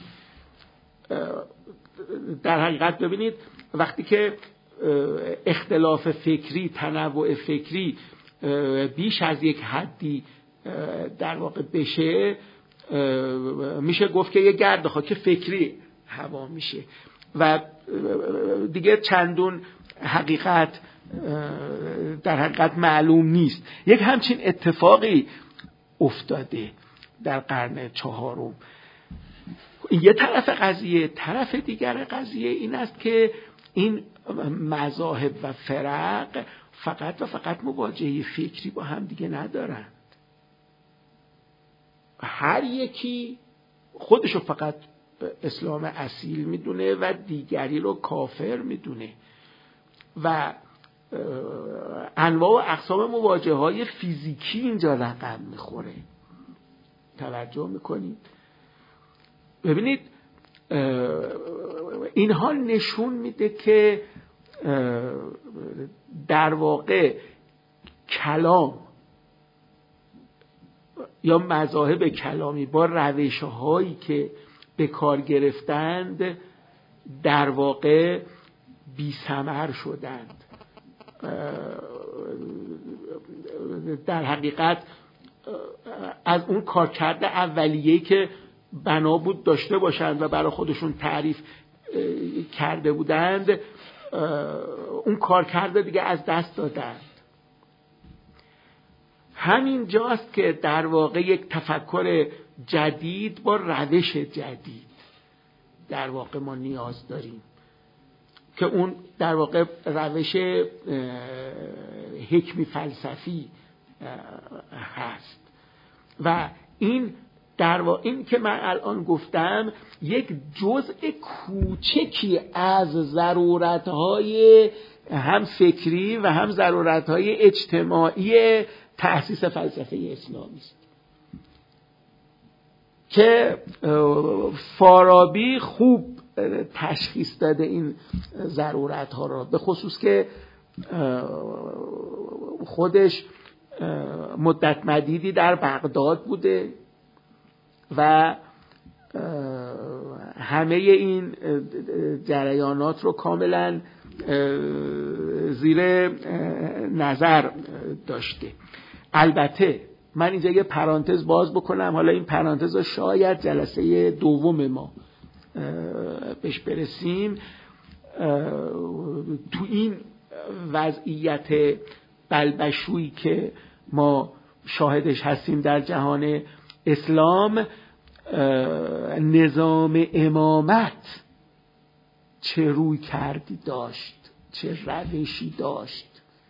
در حقیقت ببینید وقتی که اختلاف فکری، تنوع فکری بیش از یک حدی در واقع بشه، میشه گفت که یه گرد و خاک فکری هوا میشه و دیگه چندون حقیقت در حقیقت معلوم نیست. یک همچین اتفاقی افتاده در قرن چهارم. یه طرف قضیه، طرف دیگر قضیه این است که این مذاهب و فرق فقط و فقط مواجهه فکری با هم دیگه ندارند. هر یکی خودشو فقط اسلام اصیل میدونه و دیگری رو کافر میدونه و انواع و اقسام مواجهه های فیزیکی اینجا رقم میخوره. توجه میکنید؟ ببینید اینها نشون میده که در واقع کلام یا مذاهب کلامی با روش‌هایی که به کار گرفتند در واقع بی ثمر شدند. در حقیقت از اون کارکرد اولیه‌ای که بنا بود داشته باشند و برای خودشون تعریف کرده بودند، اون کارکرد دیگه از دست دادند. همین جاست که در واقع یک تفکر جدید با روش جدید در واقع ما نیاز داریم که اون در واقع روش حکمی فلسفی هست و این در واقع این که من الان گفتم یک جزء کوچکی از ضرورت‌های هم فکری و هم ضرورت‌های اجتماعی تأسیس فلسفه اسلامی است که فارابی خوب تشخیص داده این ضرورت‌ها را، به خصوص که خودش مدت مدیدی در بغداد بوده و همه این جریانات رو کاملا زیر نظر داشته. البته من اینجا یه پرانتز باز بکنم، حالا این پرانتز رو شاید جلسه دوم ما بهش برسیم. تو این وضعیت بلبشویی که ما شاهدش هستیم در جهان اسلام، نظام امامت چه روی کردی داشت، چه روشی داشت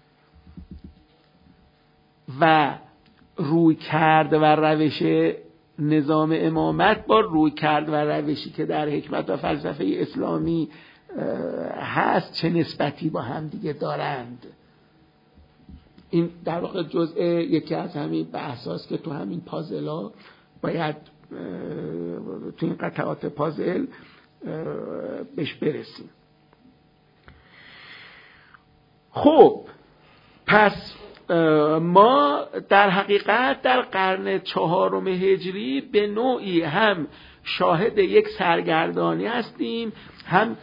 و روی کرد و روش نظام امامت با روی کرد و روشی که در حکمت و فلسفه اسلامی هست چه نسبتی با هم دیگه دارند. این در واقع جزء یکی از همین بحثاست که تو همین پازلا باید تو این قطعات پازل بهش برسیم. خب پس ما در حقیقت در قرن چهارم هجری به نوعی هم شاهد یک سرگردانی هستیم، هم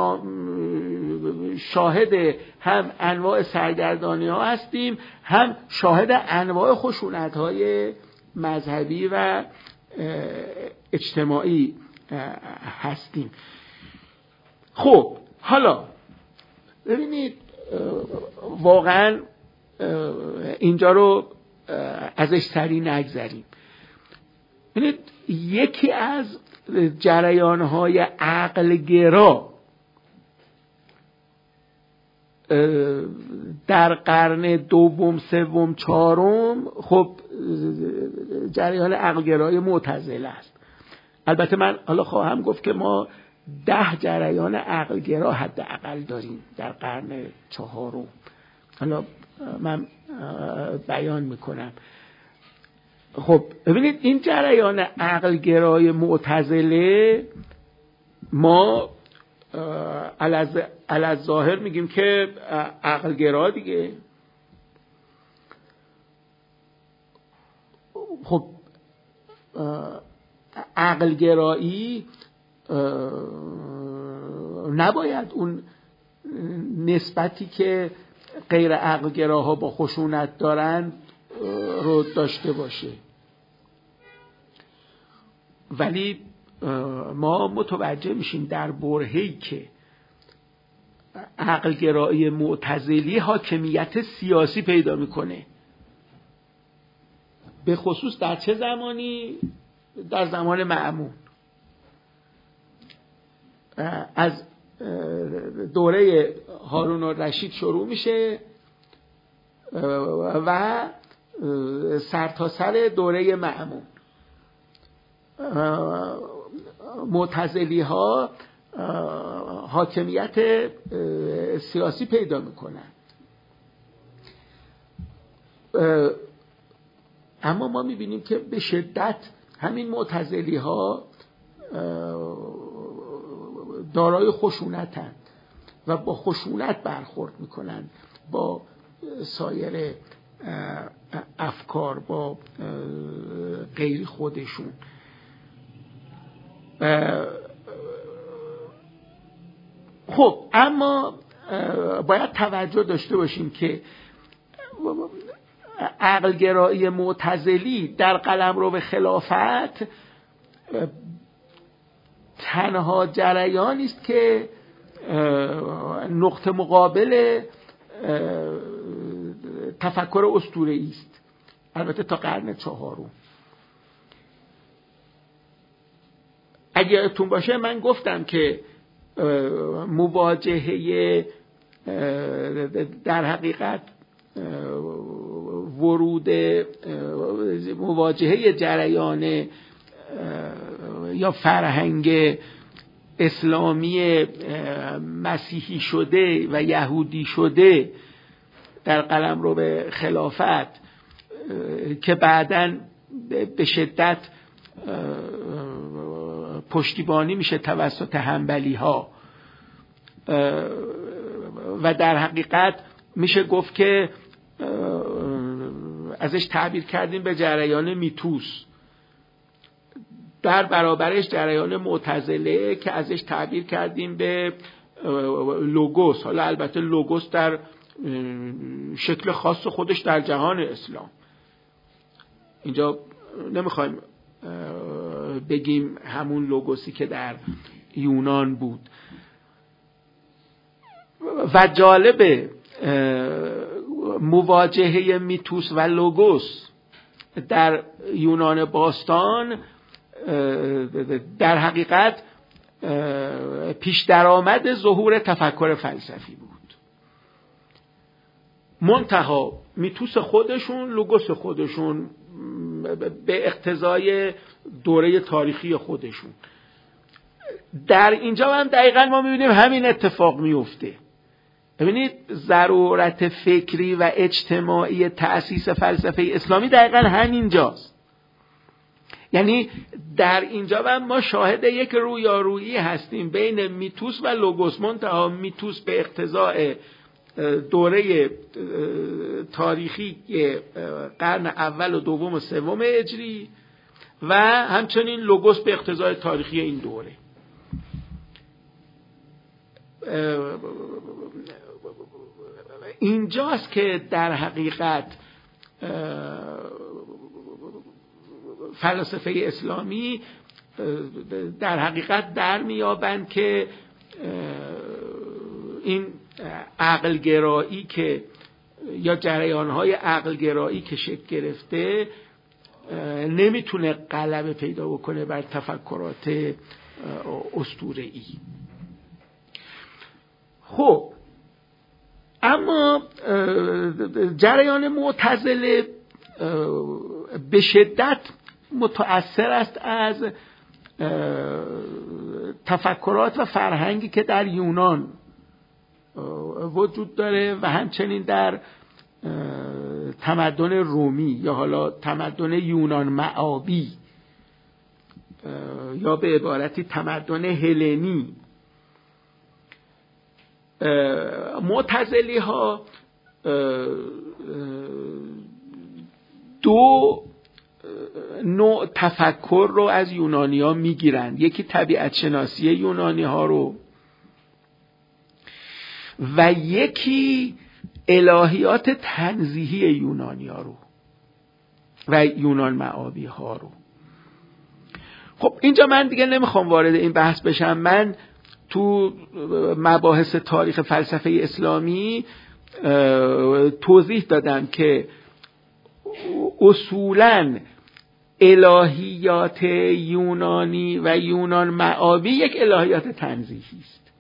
شاهد هم انواع سرگردانی ها هستیم، هم شاهد انواع خشونت های مذهبی و اجتماعی هستیم. خب حالا ببینید واقعا اینجا رو ازش سری نگذریم. ببینید یکی از جریان‌های عقل گرا در قرن دوم، سوم، چهارم خب جریان عقل گرای معتزله است. البته من حالا خواهم گفت که ما ده جریان عقل گرا حداقل داریم در قرن چهارم. حالا من بیان میکنم. خب ببینید این جریان عقل گرای معتزله ما علی ظاهر میگیم که عقل گرا دیگه. خب عقل گرایی نباید اون نسبتی که غیر عقل گراها با خشونت دارن رو داشته باشه، ولی ما متوجه میشیم در برهه‌ای که عقل گرایی معتزلی حاکمیت سیاسی پیدا میکنه، به خصوص در چه زمانی؟ در زمان مأمون. از دوره هارون الرشید شروع میشه و سرتاسر دوره مأمون معتزلی ها حاکمیت سیاسی پیدا میکنن. اما ما میبینیم که به شدت همین معتزلی ها دارای خشونتند و با خشونت برخورد میکنن با سایر افکار، با غیر خودشون. خب اما باید توجه داشته باشیم که عقل گرایی معتزلی در قلمرو خلافت تنها جریانی است که نقطه مقابل تفکر اسطوره‌ای است، البته تا قرن چهارم. اگه یادتون باشه من گفتم که مواجهه در حقیقت ورود مواجهه جریان یا فرهنگ اسلامی مسیحی شده و یهودی شده در قلمرو خلافت که بعداً به شدت پشتیبانی میشه توسط حنبلی ها و در حقیقت میشه گفت که ازش تعبیر کردیم به جریان میتوس، در برابرش جریان معتزله که ازش تعبیر کردیم به لوگوس. حالا البته لوگوس در شکل خاص خودش در جهان اسلام، اینجا نمیخوایم بگیم همون لوگوسی که در یونان بود. و جالب مواجهه میتوس و لوگوس در یونان باستان در حقیقت پیش درآمد ظهور تفکر فلسفی بود. منتها میتوس خودشون، لوگوس خودشون به اقتضای دوره تاریخی خودشون، در اینجا هم دقیقاً ما میبینیم همین اتفاق میفته. ببینید ضرورت فکری و اجتماعی تأسیس فلسفه اسلامی دقیقاً همینجاست. یعنی در اینجا هم ما شاهد یک رویارویی هستیم بین میتوس و لوگوس، منتها میتوس به اقتضای دوره تاریخی قرن اول و دوم و سوم هجری و همچنین لوگوس به اقتضای تاریخی این دوره. اینجاست که در حقیقت فلسفه اسلامی در حقیقت در میابند که این عقلگرایی که یا جریانهای عقلگرایی که شکل گرفته نمیتونه غلبه پیدا بکنه بر تفکرات اسطوره‌ای. خب اما جریان معتزله به شدت متأثر است از تفکرات و فرهنگی که در یونان وجود داره و همچنین در تمدن رومی یا حالا تمدن یونان معابی یا به عبارتی تمدن هلنی. معتزلی ها دو نوع تفکر رو از یونانی ها می گیرند، یکی طبیعت شناسی یونانی ها رو و یکی الهیات تنزیهی یونانی ها رو و یونان معابی ها رو. خب اینجا من دیگه نمیخوام وارد این بحث بشم. من تو مباحث تاریخ فلسفه اسلامی توضیح دادم که اصولاً الهیات یونانی و یونان معابی یک الهیات تنزیهی است.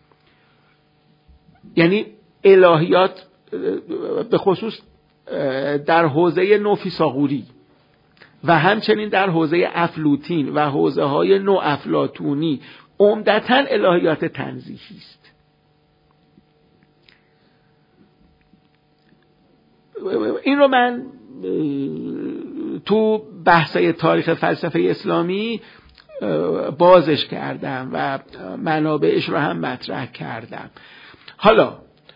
یعنی الهیات به خصوص در حوزه نوفیثاغوری و همچنین در حوزه افلوتین و حوزه های نو افلاطونی عمدتاً الهیات تنزیهی است. این رو من تو بحثای تاریخ فلسفه اسلامی بازش کردم و منابعش رو هم مطرح کردم. حالا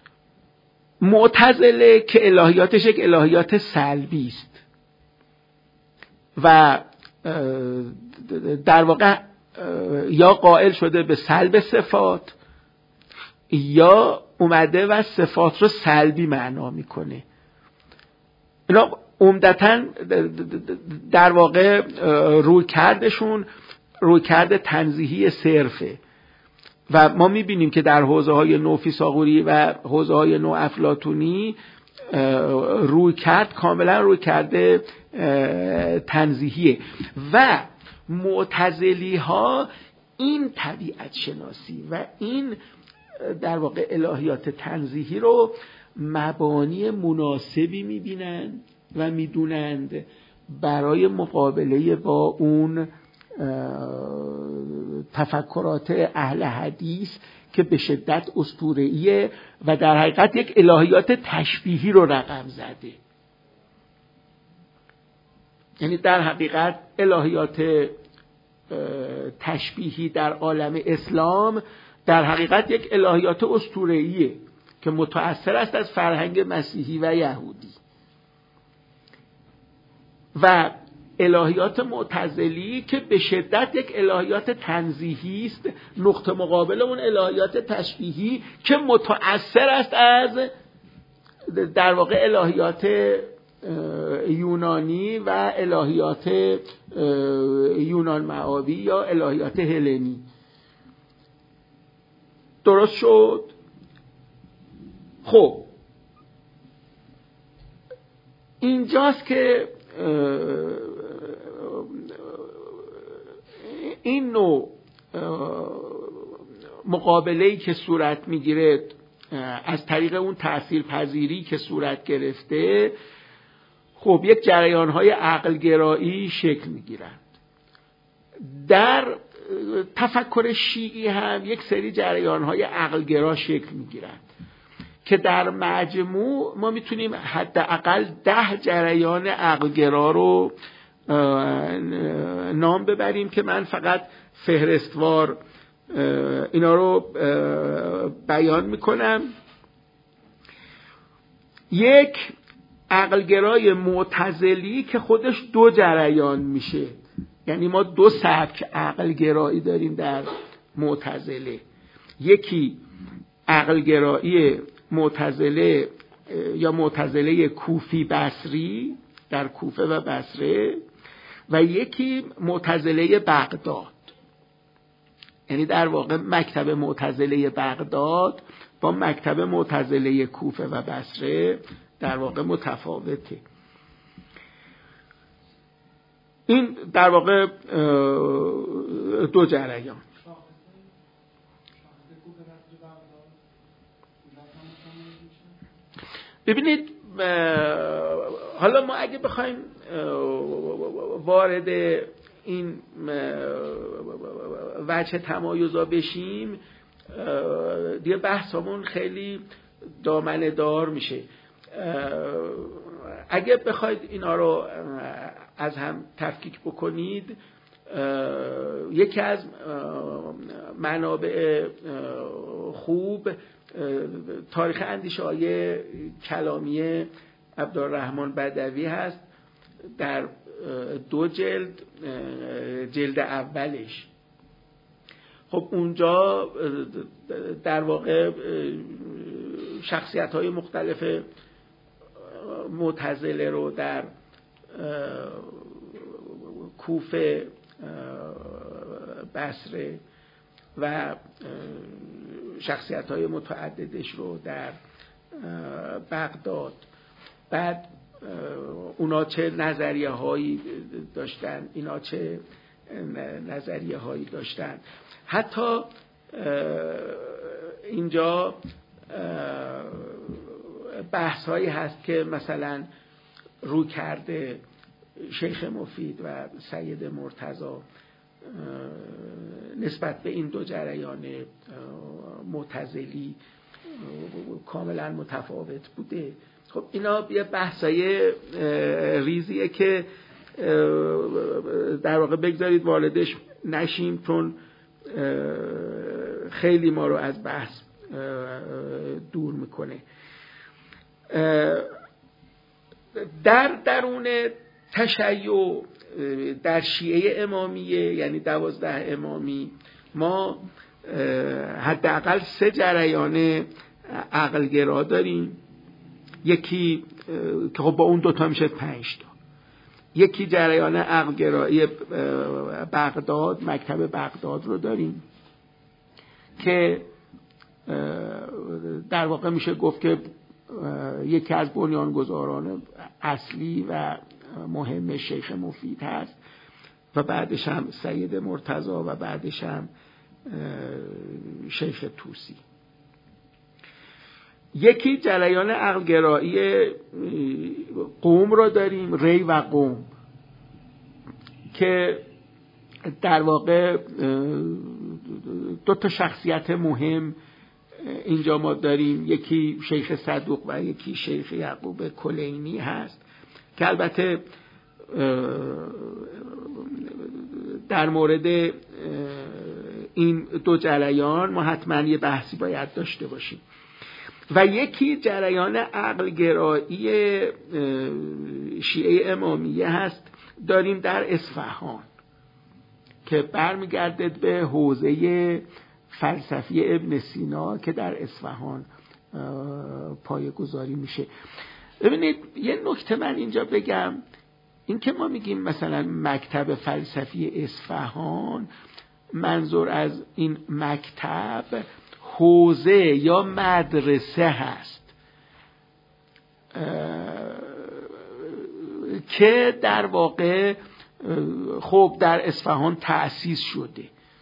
معتزله که الهیاتش یک الهیات سلبی است و در واقع یا قائل شده به سلب صفات یا اومده و صفات رو سلبی معنا میکنه. اینا عمدتاً در واقع روی کردشون روی کرده تنزیهی صرفه و ما میبینیم که در حوزه های نوفیثاغوری و حوزه های نو افلاطونی روی کرد کاملا روی کرده تنزیهیه و معتزلی ها این طبیعت شناسی و این در واقع الهیات تنزیهی رو مبانی مناسبی میبینند و میدونند برای مقابله با اون تفکرات اهل حدیث که به شدت اسطوره‌ایه و در حقیقت یک الهیات تشبیهی رو رقم زده. یعنی در حقیقت الهیات تشبیهی در عالم اسلام در حقیقت یک الهیات اسطوره‌ایه که متأثر است از فرهنگ مسیحی و یهودی و الهیات معتزلی که به شدت یک الهیات تنزیهی است نقطه مقابل اون الهیات تشبیهی که متأثر است از در واقع الهیات یونانی و الهیات یونان معابی یا الهیات هلنی. درست شد؟ خب اینجاست که این نوع مقابله‌ای که صورت میگیره از طریق اون تأثیرپذیری که صورت گرفته خب یک جریان‌های عقلگرایی شکل میگیرند. در تفکر شیعی هم یک سری جریان‌های عقلگرا شکل میگیرند که در مجموع ما میتونیم حداقل ده جریان عقلگرا رو نام ببریم که من فقط فهرستوار اینا رو بیان میکنم. یک عقلگرای معتزلی که خودش دو جریان میشه، یعنی ما دو سبک عقلگرایی داریم در معتزله. یکی عقلگرایی معتزله یا معتزله کوفی بصری در کوفه و بصره و یکی معتزله بغداد. یعنی در واقع مکتب معتزله بغداد با مکتب معتزله کوفه و بصره در واقع متفاوته. این در واقع دو جریان. ببینید حالا ما اگه بخوایم وارد این وجه تمایزا بشیم دیگه بحثمون خیلی دامنه دار میشه. اگه بخواید اینا رو از هم تفکیک بکنید، یکی از منابع خوب تاریخ اندیشه های کلامی عبدالرحمن بدوی هست در دو جلد، جلد اولش. خب اونجا در واقع شخصیت های مختلف معتزله رو در کوفه، بصره و شخصیت های متعددش رو در بغداد، بعد اونا چه نظریه هایی داشتن، اینا چه نظریه هایی داشتن. حتی اینجا بحث هایی هست که مثلا رو کرده شیخ مفید و سید مرتضی نسبت به این دو جریان معتزلی کاملا متفاوت بوده. خب اینا یه بحثای ریزیه که در واقع بگذارید واردش نشیم، چون خیلی ما رو از بحث دور میکنه. در درون تشیع در شیعه امامیه، یعنی دوازده امامی، ما حداقل سه جریان عقلگرا داریم. یکی که خب با اون دوتا میشه پنج تا. یکی جریان عقلگرایی بغداد، مکتب بغداد رو داریم که در واقع میشه گفت که یکی از بنیانگذاران اصلی و مهم شیخ مفید هست و بعدش هم سید مرتضی و بعدش هم شیخ طوسی. یکی جریان عقلگرایی قوم رو داریم، ری و قوم، که در واقع دو تا شخصیت مهم اینجا ما داریم. یکی شیخ صدوق و یکی شیخ یعقوب کلینی هست که البته در مورد این دو جریان ما حتما یه بحثی باید داشته باشیم. و یکی جریان عقلگرایی شیعه امامیه هست داریم در اصفهان که برمیگرده به حوزه فلسفی ابن سینا که در اصفهان پایه‌گذاری میشه. ببینید یه نکته من اینجا بگم، این که ما میگیم مثلا مکتب فلسفی اصفهان، منظور از این مکتب حوزه یا مدرسه هست که در واقع خب در اصفهان تأسیس شده.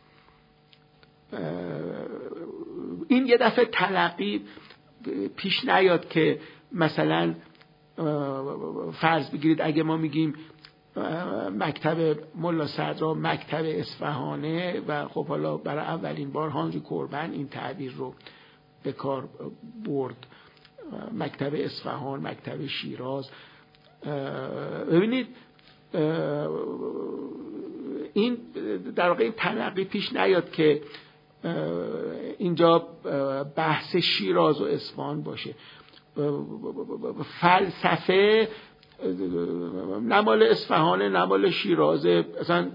این یه دفعه تلقی پیش نیاد که مثلا فرض بگیرید اگه ما میگیم مکتب ملا صدرا مکتب اصفهانه و خب حالا برای اولین بار هانری کوربن این تعبیر رو به کار برد، مکتب اصفهان، مکتب شیراز. ببینید این در واقع این تلقی پیش نیاد که اینجا بحث شیراز و اصفهان باشه. فلسفه نمال اصفهانه، نمال شیرازه، اصلا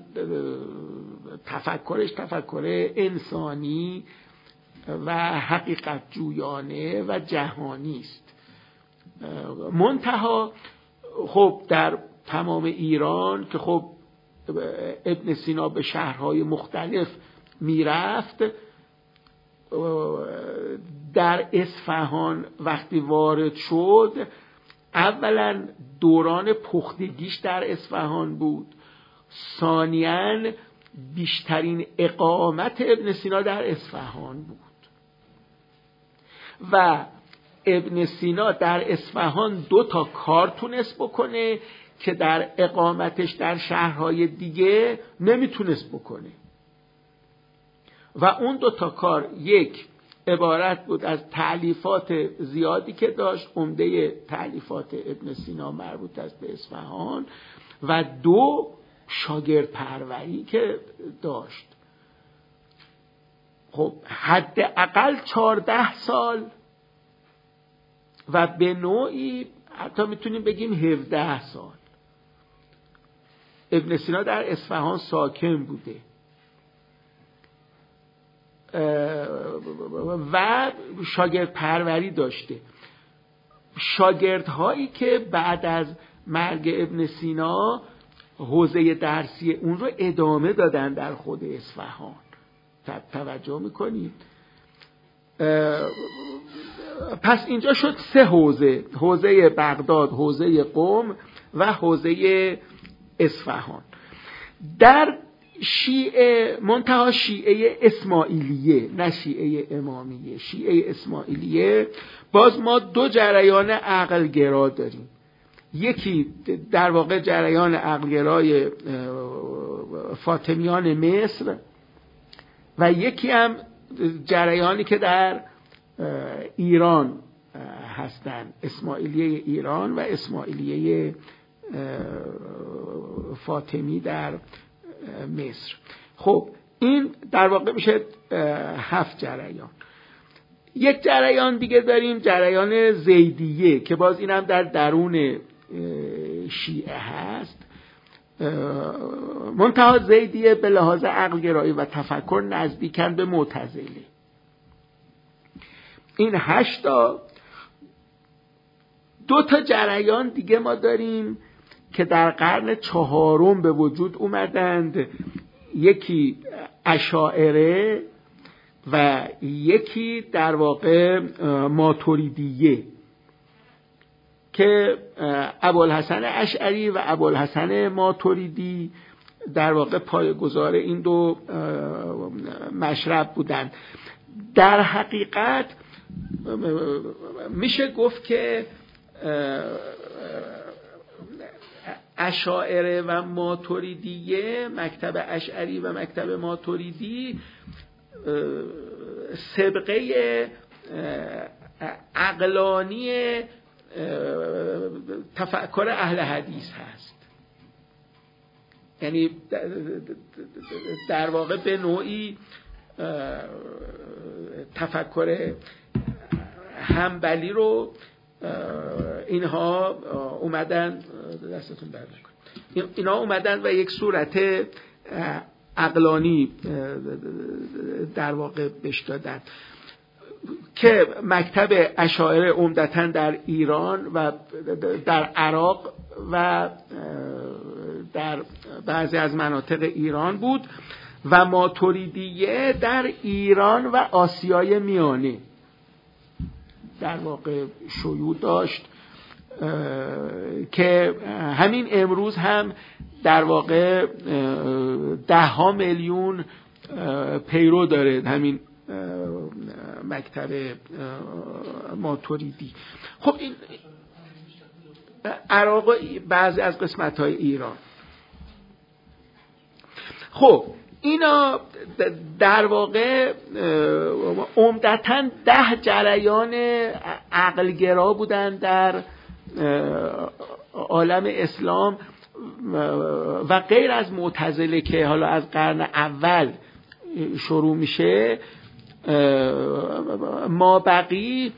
تفکرش تفکر انسانی و حقیقت جویانه و جهانی است. منتها خب در تمام ایران که خب ابن سینا به شهرهای مختلف میرفت، در اصفهان وقتی وارد شد اولا دوران پختگیش در اصفهان بود، ثانیاً بیشترین اقامت ابن سینا در اصفهان بود و ابن سینا در اصفهان دو تا کار تونست بکنه که در اقامتش در شهرهای دیگه نمیتونست بکنه و اون دو تا کار یک عبارت بود از تألیفات زیادی که داشت، عمده تألیفات ابن سینا مربوط است به اصفهان، و دو شاگرد پروری که داشت. خب حداقل چهارده سال و به نوعی حتی میتونیم بگیم هفده سال ابن سینا در اصفهان ساکن بوده و شاگرد پروری داشته. شاگردهایی که بعد از مرگ ابن سینا حوزه درسی اون رو ادامه دادن در خود اصفهان. توجه میکنید؟ پس اینجا شد سه حوزه: حوزه بغداد، حوزه قم و حوزه اصفهان. در شیعه، منتها شیعه اسماعیلیه، نه شیعه امامیه، شیعه اسماعیلیه، باز ما دو جریان عقلگرا داریم. یکی در واقع جریان عقلگرای فاطمیان مصر و یکی هم جریانی که در ایران هستند، اسماعیلیه ایران و اسماعیلیه فاطمی در مصر. خب این در واقع میشه هفت جریان. یک جریان دیگه داریم، جریان زیدیه، که باز این هم در درون شیعه هست. منتها زیدیه به لحاظ عقلگرایی و تفکر نزدیکن به معتزله. این هشتا. دو تا جریان دیگه ما داریم که در قرن چهارم به وجود اومدند، یکی اشاعره و یکی در واقع ماتوریدیه که ابوالحسن اشعری و ابوالحسن ماتوریدی در واقع پایه‌گذار این دو مشرب بودند. در حقیقت میشه گفت که اشاعره و ماتوریدیه، مکتب اشعری و مکتب ماتوریدی، سابقه عقلانی تفکر اهل حدیث هست. یعنی در واقع به نوعی تفکر حنبلی رو اینها اومدن، دستتون درد نکنه، اینا اومدن و یک صورت عقلانی در واقع بهش دادن که مکتب اشاعره عمدتاً در ایران و در عراق و در بعضی از مناطق ایران بود و ماتوریدیه در ایران و آسیای میانه در واقع شیوع داشت که همین امروز هم در واقع ده ها میلیون پیرو داره همین مکتب ماتوریدی. خب این عراق بعضی از قسمت‌های ایران. خب اینا در واقع عمدتاً ده جریان عقلگرا بودن در عالم اسلام و غیر از معتزله که حالا از قرن اول شروع میشه، ما بقی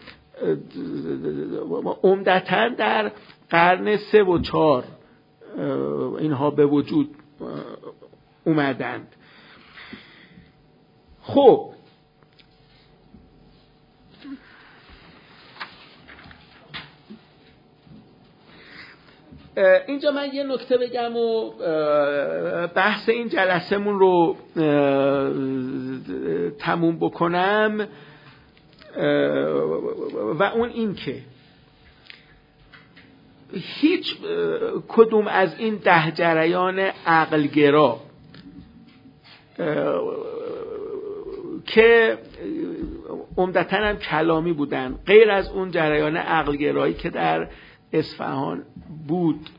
عمدتاً در قرن سه و چهار اینها به وجود اومدند. خب اینجا من یه نکته بگم و بحث این جلسه‌مون رو تموم بکنم و اون این که هیچ کدوم از این ده جریان عقلگرا که عمدتاً هم کلامی بودن، غیر از اون جریان عقلگرایی که در اصفهان بود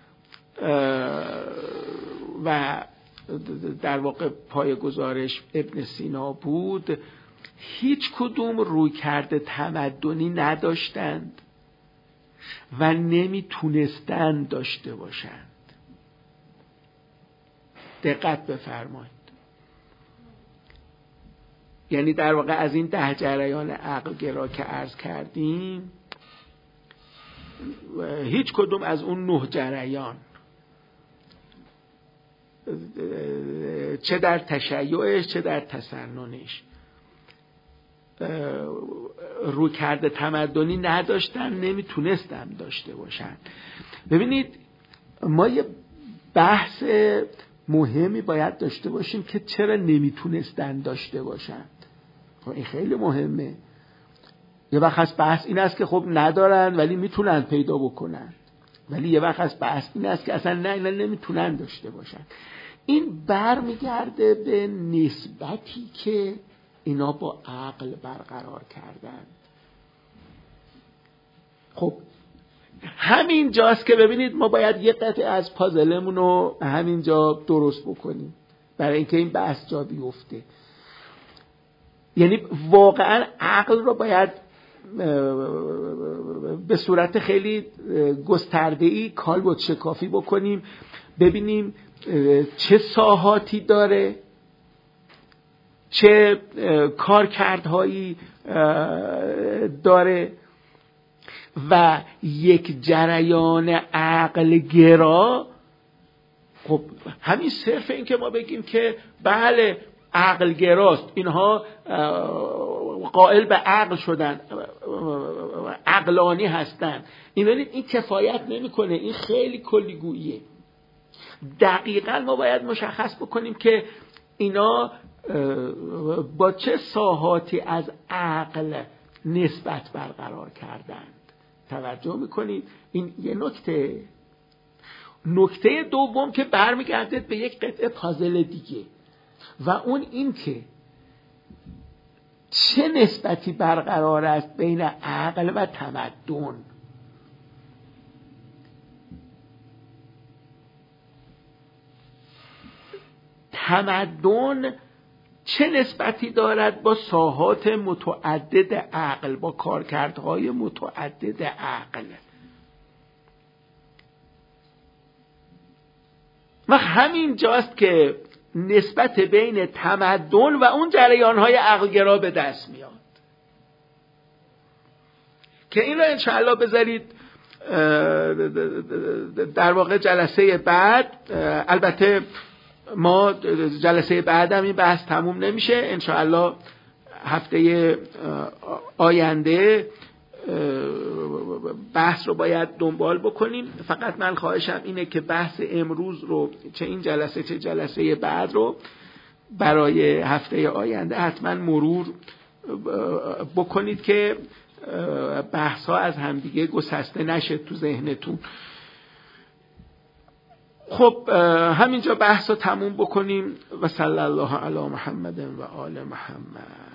و در واقع پایه‌گذارش ابن سینا بود، هیچ کدوم رویکرد تمدنی نداشتند و نمیتونستند داشته باشند. دقت بفرمایید. یعنی در واقع از این ده جریان عقلگرا که عرض کردیم، هیچ کدوم از اون نه جریان، چه در تشیعش چه در تسننش، رویکرد تمدنی نداشتن، نمیتونستن داشته باشن. ببینید ما یه بحث مهمی باید داشته باشیم که چرا نمیتونستن داشته باشن. خب این خیلی مهمه. یه وقت هست بحث این است که خب ندارن ولی میتونن پیدا بکنن، ولی یه وقت هست بحث این است که اصلا نه اینا نمیتونن داشته باشن. این برمیگرده به نسبتی که اینا با عقل برقرار کردن. خب همین جاست که ببینید ما باید یه قطعه از پازلمون رو همین جا درست بکنیم برای اینکه این بحث جا بیفته. یعنی واقعا عقل رو باید به صورت خیلی گسترده‌ای کالبد شکافی بکنیم، ببینیم چه ساحاتی داره، چه کارکردهایی داره و یک جریان عقل گرا. خب همین صرف این که ما بگیم که بله عقل گراست، اینها قائل به عقل شدن، عقلانی هستن، این این کفایت نمیکنه، این خیلی کلیگوییه. دقیقاً ما باید مشخص بکنیم که اینا با چه ساحاتی از عقل نسبت برقرار کردند. توجه میکنید؟ این یه نکته. نکته دوم که برمیگرده به یک قطعه پازل دیگه و اون این که چه نسبتی برقرار است بین عقل و تمدن. تمدن چه نسبتی دارد با ساحات متعدد عقل، با کارکردهای متعدد عقل. و همین جاست که نسبت بین تمدن و اون جریانهای عقلگرا به دست میاد که این را انشاءالله بذارید در واقع جلسه بعد. البته ما جلسه بعدم این بحث تموم نمیشه، انشاءالله هفته آینده بحث رو باید دنبال بکنیم. فقط من خواهشم اینه که بحث امروز رو، چه این جلسه چه جلسه بعد رو، برای هفته آینده حتما مرور بکنید که بحث ها از همدیگه گسسته نشه تو ذهنتون. خب همینجا بحث رو تموم بکنیم و صلی الله علی محمد و آل محمد.